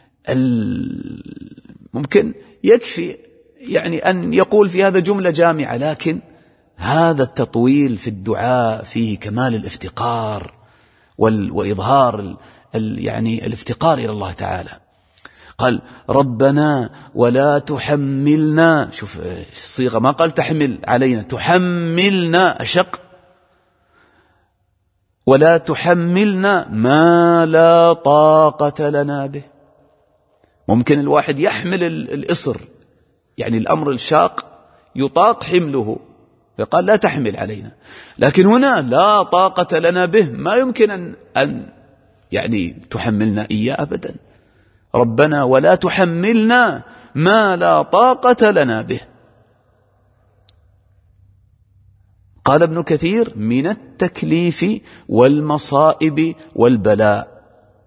ممكن يكفي يعني أن يقول في هذا جملة جامعة، لكن هذا التطويل في الدعاء فيه كمال الافتقار وإظهار يعني الافتقار إلى الله تعالى. قال ربنا ولا تحملنا، شوف الصيغة ما قال تحمل علينا، تحملنا أشق. ولا تحملنا ما لا طاقة لنا به. ممكن الواحد يحمل الإصر، يعني الأمر الشاق يطاق حمله، فقال لا تحمل علينا، لكن هنا لا طاقة لنا به، ما يمكن أن يعني تحملنا إياه أبدا. ربنا ولا تحملنا ما لا طاقة لنا به. قال ابن كثير من التكليف والمصائب والبلاء.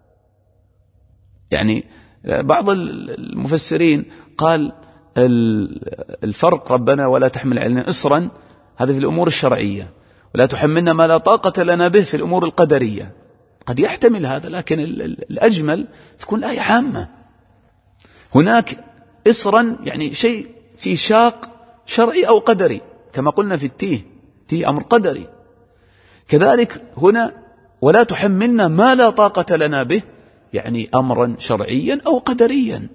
يعني بعض المفسرين قال الفرق ربنا ولا تحمل علينا إصرا هذا في الأمور الشرعية، ولا تحملنا ما لا طاقة لنا به في الأمور القدرية. قد يحتمل هذا، لكن الأجمل تكون الآية عامة. هناك إصرا يعني شيء في شاق شرعي أو قدري، كما قلنا في التيه أمر قدري. كذلك هنا ولا تحملنا ما لا طاقة لنا به، يعني أمرا شرعيا أو قدريا.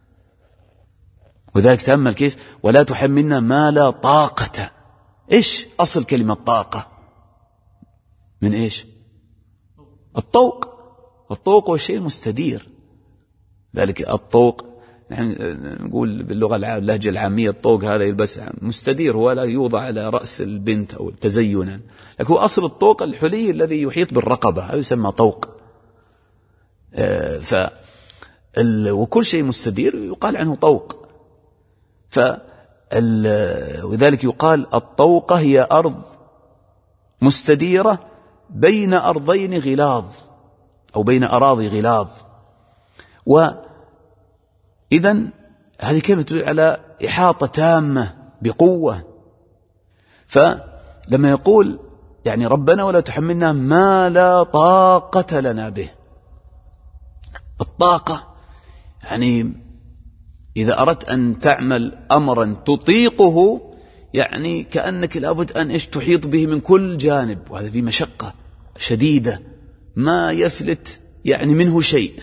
وذلك تأمل كيف ولا تحملنا ما لا طاقة. إيش أصل كلمة طاقة؟ من إيش؟ الطوق. الطوق هو الشيء المستدير. ذلك الطوق نحن نقول باللغة اللهجة العامية الطوق هذا يلبس مستدير، هو لا يوضع على رأس البنت أو تزينا، لكن هو أصل الطوق الحلي الذي يحيط بالرقبة، هذا يسمى طوق. وكل شيء مستدير يقال عنه طوق. وذلك يقال الطوقة هي أرض مستديرة بين أرضين غلاظ أو بين أراضي غلاظ. وإذن هذه كلمة تدل على إحاطة تامة بقوة. فلما يقول يعني ربنا ولا تحملنا ما لا طاقة لنا به، الطاقة يعني إذا أردت أن تعمل أمرا تطيقه، يعني كأنك لابد أن تحيط به من كل جانب، وهذا في مشقة شديدة ما يفلت يعني منه شيء.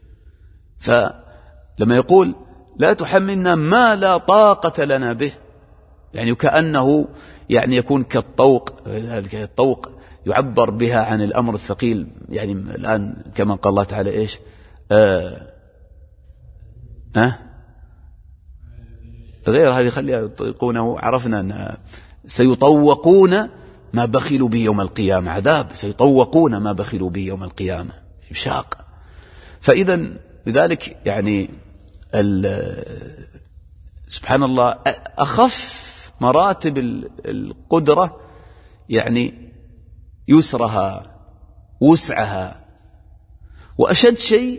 فلما يقول لا تحملنا ما لا طاقة لنا به، يعني كأنه يعني يكون كالطوق. هذه الطوق يعبر بها عن الأمر الثقيل، يعني الآن كما قال الله تعالى إيش غير هذه خليها يطيقونه. عرفنا أن سيطوقون ما بخلوا به يوم القيامة، عذاب سيطوقون ما بخلوا به يوم القيامة، شاق. فإذا لذلك يعني سبحان الله أخف مراتب القدرة يعني يسرها وسعها، وأشد شيء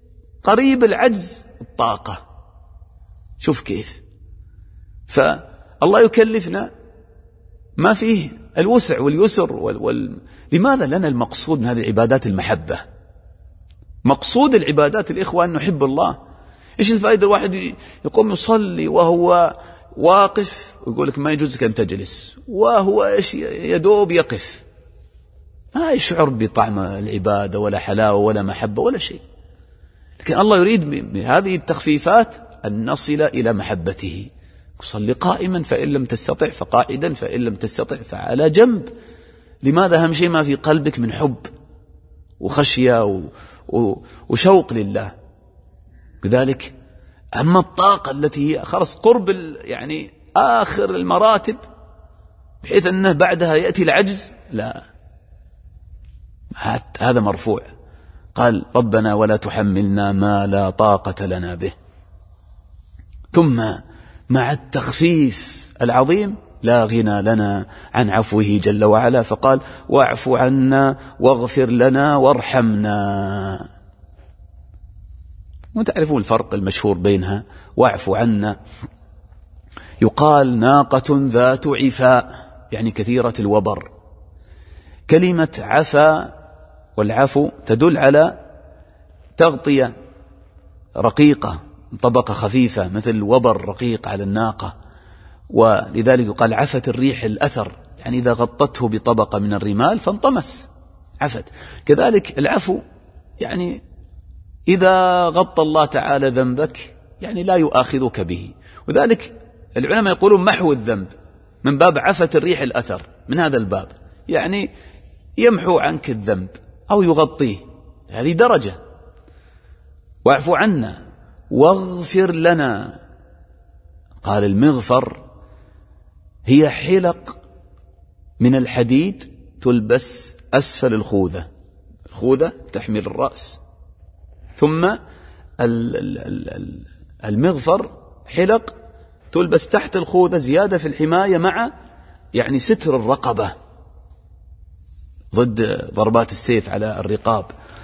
قريب العجز الطاقة. شوف كيف. الله يكلفنا ما فيه الوسع واليسر لماذا لنا المقصود من هذه العبادات المحبة؟ مقصود العبادات الإخوة أن نحب الله. إيش الفائدة الواحد يقوم يصلي وهو واقف ويقول لك ما يجوزك أن تجلس، وهو إيش يدوب يقف، ما يشعر بطعم العبادة ولا حلاوة ولا محبة ولا شيء. لكن الله يريد بهذه التخفيفات أن نصل إلى محبته. صلي قائما فإن لم تستطع فقاعدا فإن لم تستطع فعلى جنب. لماذا؟ أهم شيء ما في قلبك من حب وخشية وشوق لله. لذلك أما الطاقة التي هي خلاص قرب يعني آخر المراتب بحيث أنه بعدها يأتي العجز، لا، هذا مرفوع. قال ربنا ولا تحملنا ما لا طاقة لنا به. ثم مع التخفيف العظيم لا غنى لنا عن عفوه جل وعلا، فقال واعف عنا واغفر لنا وارحمنا. وتعرفون الفرق المشهور بينها. واعف عنا يقال ناقة ذات عفاء، يعني كثيرة الوبر. كلمة عفا والعفو تدل على تغطية رقيقة، طبقة خفيفة مثل الوبر رقيق على الناقة، ولذلك يقال عفت الريح الأثر، يعني إذا غطته بطبقة من الرمال فانطمس عفت. كذلك العفو يعني إذا غطى الله تعالى ذنبك يعني لا يؤاخذك به. وذلك العلماء يقولون محو الذنب من باب عفت الريح الأثر، من هذا الباب يعني يمحو عنك الذنب أو يغطيه، هذه درجة. واعف عنا واغفر لنا. قال المغفر هي حلق من الحديد تلبس أسفل الخوذة، الخوذة تحمل الرأس، ثم المغفر حلق تلبس تحت الخوذة زيادة في الحماية مع يعني ستر الرقبة ضد ضربات السيف على الرقاب.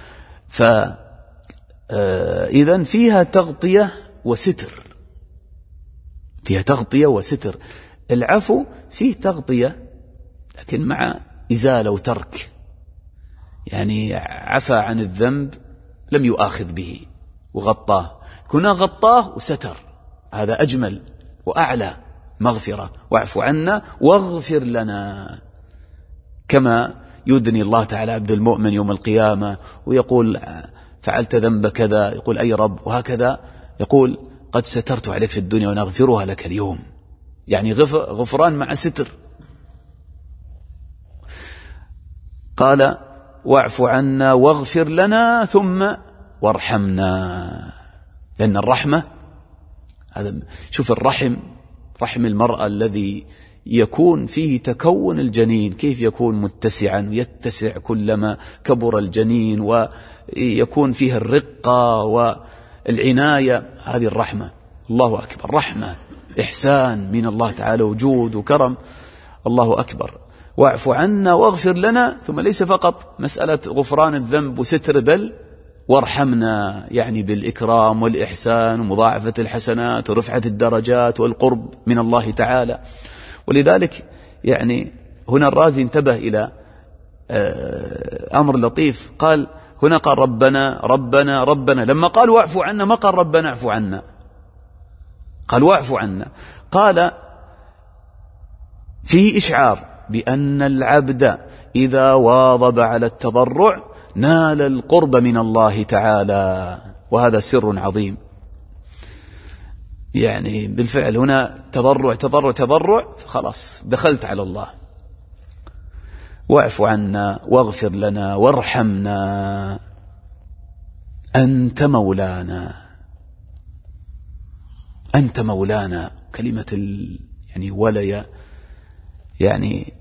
فإذن فيها تغطية وستر، فيها تغطية وستر. العفو فيه تغطية لكن مع إزالة وترك، يعني عفى عن الذنب لم يؤاخذ به وغطاه، كنا غطاه وستر، هذا أجمل وأعلى مغفرة. واعف عنا واغفر لنا، كما يدني الله تعالى عبد المؤمن يوم القيامة ويقول فعلت ذنب كذا، يقول أي رب، وهكذا يقول قد سترت عليك في الدنيا ونغفرها لك اليوم، يعني غفران مع ستر. قال واعف عنا واغفر لنا ثم وارحمنا، لأن الرحمة هذا، شوف الرحم، رحم المرأة الذي يكون فيه تكون الجنين كيف يكون متسعا ويتسع كلما كبر الجنين، ويكون فيه الرقة والعناية، هذه الرحمة. الله أكبر، رحمة إحسان من الله تعالى، وجود وكرم، الله أكبر. واعف عنا واغفر لنا، ثم ليس فقط مسألة غفران الذنب وستر، بل وارحمنا، يعني بالإكرام والإحسان ومضاعفة الحسنات ورفعة الدرجات والقرب من الله تعالى. ولذلك يعني هنا الرازي انتبه إلى أمر لطيف، قال هنا قال ربنا ربنا ربنا، لما قال واعف عنا ما قال ربنا اعف عنا، قال واعف عنا. قال في إشعار بأن العبد إذا واظب على التضرع نال القرب من الله تعالى، وهذا سر عظيم. يعني بالفعل هنا تضرع تضرع تضرع، خلاص دخلت على الله. واعف عنا واغفر لنا وارحمنا أنت مولانا، أنت مولانا. كلمة يعني ولي يعني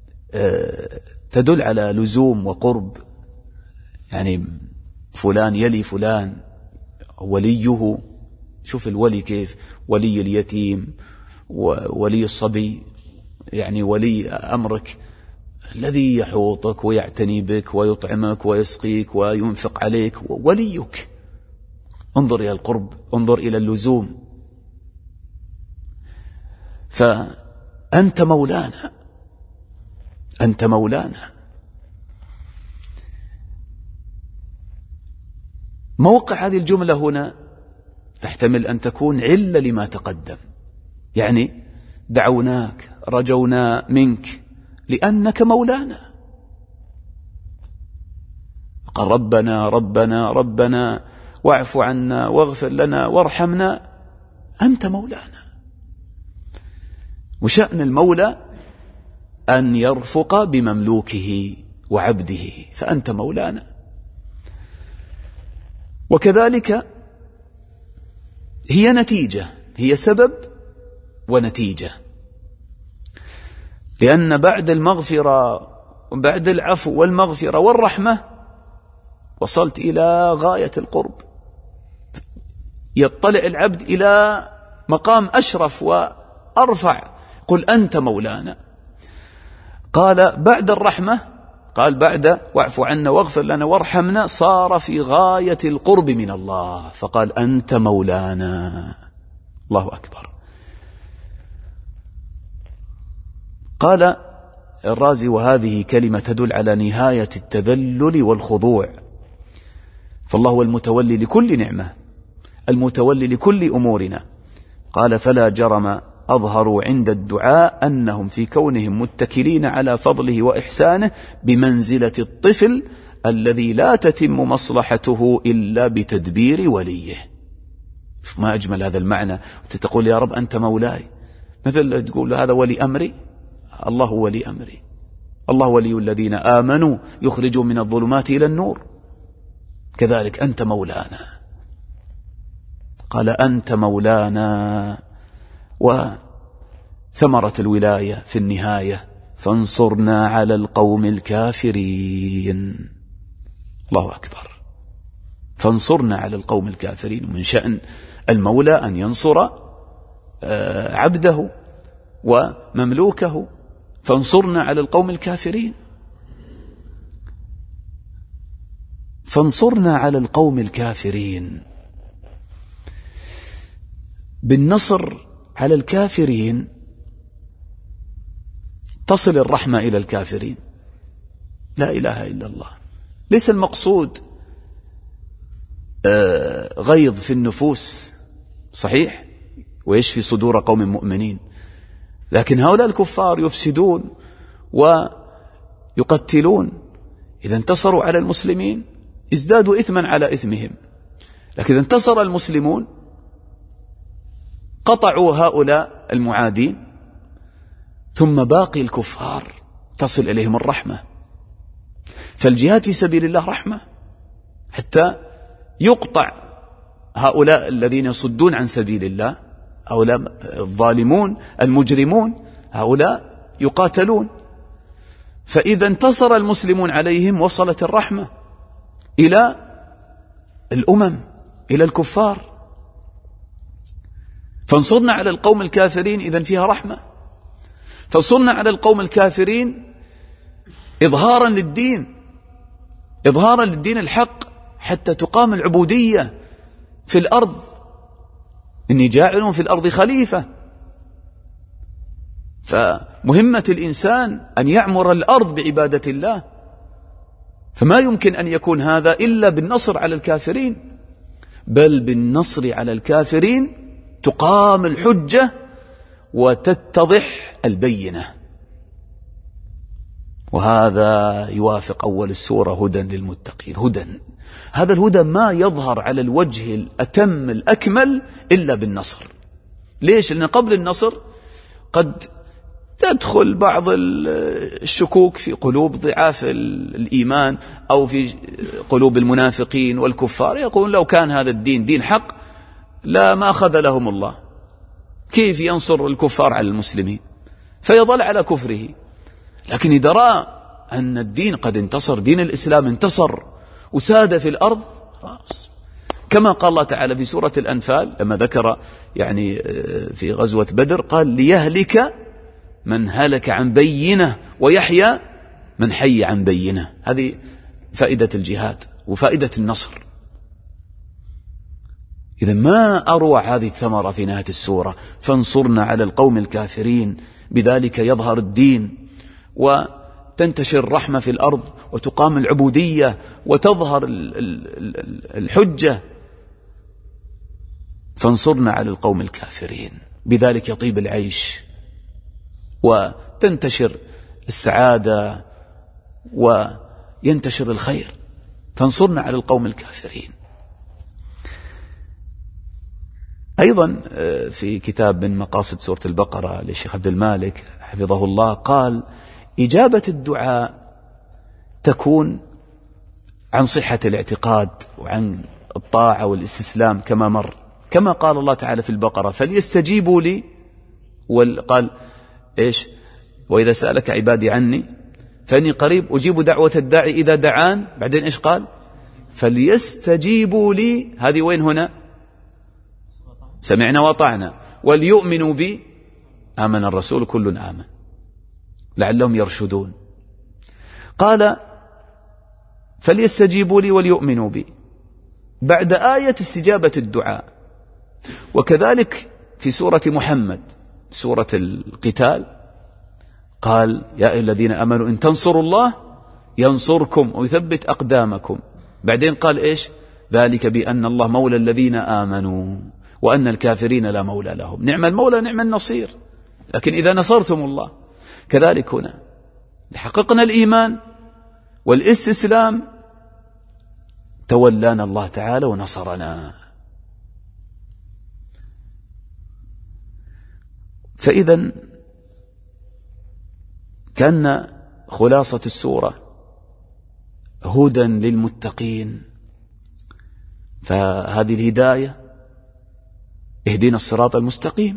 تدل على لزوم وقرب، يعني فلان يلي فلان، وليه. شوف الولي كيف، ولي اليتيم وولي الصبي، يعني ولي أمرك الذي يحوطك ويعتني بك ويطعمك ويسقيك وينفق عليك، وليك. انظر إلى القرب، انظر إلى اللزوم. فأنت مولانا، أنت مولانا. موقع هذه الجملة هنا تحتمل أن تكون علة لما تقدم، يعني دعوناك رجونا منك لأنك مولانا. قال ربنا ربنا ربنا واعف عنا واغفر لنا وارحمنا، أنت مولانا. وشأن المولى أن يرفق بمملوكه وعبده، فأنت مولانا. وكذلك هي نتيجة، هي سبب ونتيجة، لأن بعد المغفرة وبعد العفو والمغفرة والرحمة وصلت إلى غاية القرب، يطلع العبد إلى مقام أشرف وأرفع، قل أنت مولانا. قال بعد الرحمة، قال بعد واعف عنا واغفر لنا وارحمنا، صار في غاية القرب من الله، فقال أنت مولانا. الله أكبر. قال الرازي وهذه كلمة تدل على نهاية التذلل والخضوع، فالله هو المتولي لكل نعمة، المتولي لكل أمورنا. قال فلا جرم أظهروا عند الدعاء أنهم في كونهم متكلين على فضله وإحسانه بمنزلة الطفل الذي لا تتم مصلحته إلا بتدبير وليه. ما أجمل هذا المعنى، تقول يا رب أنت مولاي، مثل تقول هذا ولي أمري، الله هو ولي أمري، الله ولي الذين آمنوا يخرجوا من الظلمات إلى النور، كذلك أنت مولانا. قال أنت مولانا. وثمرة الولاية في النهاية فانصرنا على القوم الكافرين. الله أكبر. فانصرنا على القوم الكافرين. من شأن المولى أن ينصر عبده ومملوكه، فانصرنا على القوم الكافرين. فانصرنا على القوم الكافرين. بالنصر على الكافرين تصل الرحمة إلى الكافرين. لا إله إلا الله. ليس المقصود غيظ في النفوس، صحيح، ويشفي صدور قوم مؤمنين، لكن هؤلاء الكفار يفسدون ويقتلون، إذا انتصروا على المسلمين ازدادوا إثما على إثمهم، لكن إذا انتصر المسلمون قطعوا هؤلاء المعادين، ثم باقي الكفار تصل إليهم الرحمة. فالجهاد في سبيل الله رحمة، حتى يقطع هؤلاء الذين يصدون عن سبيل الله، هؤلاء الظالمون المجرمون، هؤلاء يقاتلون. فإذا انتصر المسلمون عليهم وصلت الرحمة إلى الأمم، إلى الكفار. فانصرنا على القوم الكافرين، إذن فيها رحمة. فانصرنا على القوم الكافرين إظهارا للدين، إظهارا للدين الحق، حتى تقام العبودية في الأرض. إني جاعل في الأرض خليفة. فمهمة الإنسان أن يعمر الأرض بعبادة الله، فما يمكن أن يكون هذا إلا بالنصر على الكافرين، بل بالنصر على الكافرين تقام الحجة وتتضح البينة. وهذا يوافق أول السورة هدى للمتقين. هدى، هذا الهدى ما يظهر على الوجه الأتم الأكمل إلا بالنصر. ليش؟ لأن قبل النصر قد تدخل بعض الشكوك في قلوب ضعاف الإيمان أو في قلوب المنافقين والكفار، يقول لو كان هذا الدين دين حق لا ما أخذ لهم الله، كيف ينصر الكفار على المسلمين؟ فيظل على كفره. لكن إذا رأى أن الدين قد انتصر، دين الإسلام انتصر وساد في الأرض، خلاص. كما قال الله تعالى في سورة الأنفال لما ذكر يعني في غزوة بدر، قال ليهلك من هلك عن بينة ويحيى من حي عن بينة. هذه فائدة الجهاد وفائدة النصر. إذا ما أروع هذه الثمرة في نهاية السورة: فانصرنا على القوم الكافرين. بذلك يظهر الدين وتنتشر الرحمة في الأرض وتقام العبودية وتظهر الحجة. فانصرنا على القوم الكافرين، بذلك يطيب العيش وتنتشر السعادة وينتشر الخير. فانصرنا على القوم الكافرين. أيضا في كتاب من مقاصد سورة البقرة للشيخ عبد المالك حفظه الله قال: إجابة الدعاء تكون عن صحة الاعتقاد وعن الطاعة والاستسلام كما مر، كما قال الله تعالى في البقرة: فليستجيبوا لي. وقال إيش؟ وإذا سألك عبادي عني فإني قريب أجيب دعوة الداعي إذا دعان. بعدين إيش قال؟ فليستجيبوا لي. هذه وين هنا؟ سمعنا وطعنا. وليؤمنوا بي آمن الرسول كل آمن لعلهم يرشدون. قال: فليستجيبوا لي وليؤمنوا بي بعد آية استجابة الدعاء. وكذلك في سورة محمد سورة القتال قال: يا أيها الذين آمنوا إن تنصروا الله ينصركم ويثبت أقدامكم. بعدين قال إيش؟ ذلك بأن الله مولى الذين آمنوا وأن الكافرين لا مولى لهم. نعم المولى نعم النصير، لكن إذا نصرتم الله. كذلك هنا حققنا الإيمان والاستسلام تولانا الله تعالى ونصرنا. فإذا كان خلاصة السورة هدى للمتقين. فهذه الهداية: اهدنا الصراط المستقيم.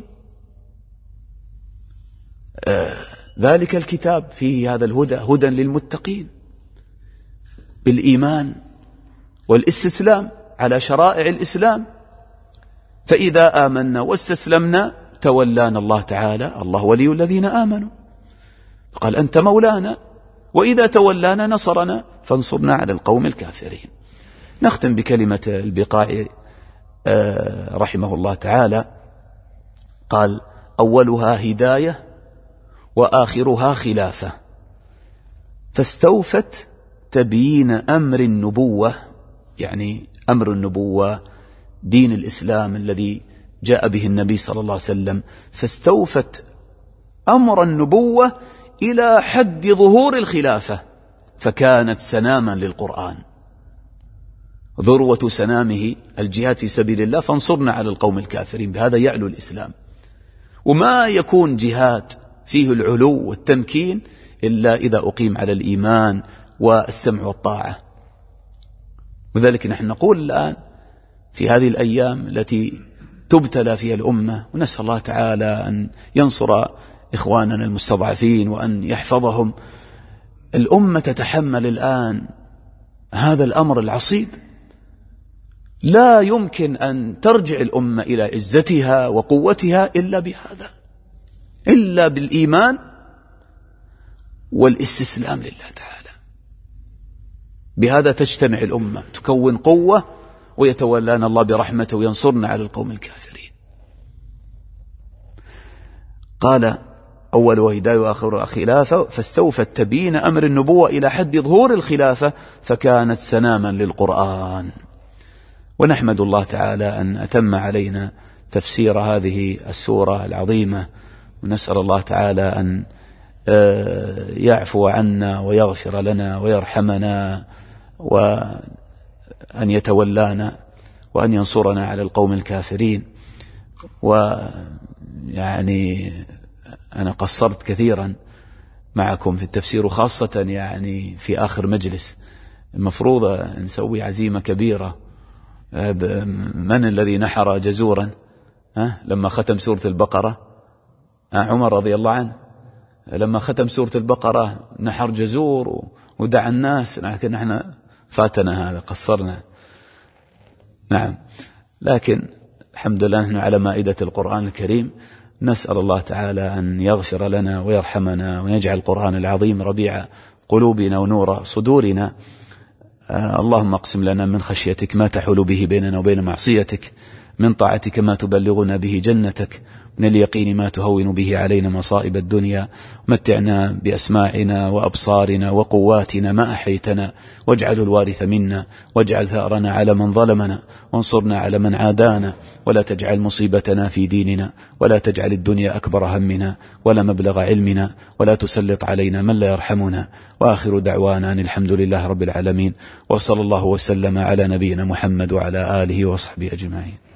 ذلك الكتاب فيه هذا الهدى، هدى للمتقين بالإيمان والاستسلام على شرائع الإسلام. فإذا آمنا واستسلمنا تولانا الله تعالى، الله ولي الذين آمنوا. قال: أنت مولانا، وإذا تولانا نصرنا فانصرنا على القوم الكافرين. نختم بكلمة البقاعي رحمه الله تعالى قال: أولها هداية وآخرها خلافة، فاستوفت تبيين أمر النبوة، يعني أمر النبوة دين الإسلام الذي جاء به النبي صلى الله عليه وسلم، فاستوفت أمر النبوة إلى حد ظهور الخلافة، فكانت سناما للقرآن، ذروة سنامه الجهاد في سبيل الله. فانصرنا على القوم الكافرين، بهذا يعلو الإسلام. وما يكون جهاد فيه العلو والتمكين إلا إذا أقيم على الإيمان والسمع والطاعة. وذلك نحن نقول الآن في هذه الأيام التي تبتلى فيها الأمة، ونسأل الله تعالى أن ينصر إخواننا المستضعفين وأن يحفظهم. الأمة تتحمل الآن هذا الأمر العصيب. لا يمكن أن ترجع الأمة إلى عزتها وقوتها إلا بهذا، إلا بالإيمان والاستسلام لله تعالى. بهذا تجتمع الأمة، تكون قوة، ويتولانا الله برحمته وينصرنا على القوم الكافرين. قال: أول هداية وآخر خلافة، فاستوفت تبيين أمر النبوة إلى حد ظهور الخلافة، فكانت سناما للقرآن. ونحمد الله تعالى أن أتم علينا تفسير هذه السورة العظيمة، ونسأل الله تعالى أن يعفو عنا ويغفر لنا ويرحمنا، وأن يتولانا وأن ينصرنا على القوم الكافرين. ويعني أنا قصرت كثيرا معكم في التفسير، وخاصة يعني في آخر مجلس. المفروض نسوي عزيمة كبيرة. من الذي نحر جزورا لما ختم سورة البقرة؟ عمر رضي الله عنه لما ختم سورة البقرة نحر جزور ودعا الناس، لكن نحن فاتنا هذا، قصرنا. نعم، لكن الحمد لله نحن على مائدة القرآن الكريم. نسأل الله تعالى أن يغفر لنا ويرحمنا ويجعل القرآن العظيم ربيع قلوبنا ونور صدورنا. اللهم اقسم لنا من خشيتك ما تحول به بيننا وبين معصيتك، من طاعتك ما تبلغنا به جنتك، من اليقين ما تهون به علينا مصائب الدنيا. متعنا بأسماعنا وأبصارنا وقواتنا ما أحيتنا، واجعل الوارث منا، واجعل ثأرنا على من ظلمنا، وانصرنا على من عادانا، ولا تجعل مصيبتنا في ديننا، ولا تجعل الدنيا أكبر همنا ولا مبلغ علمنا، ولا تسلط علينا من لا يرحمنا. وآخر دعوانا أن الحمد لله رب العالمين، وصلى الله وسلم على نبينا محمد وعلى آله وصحبه أجمعين.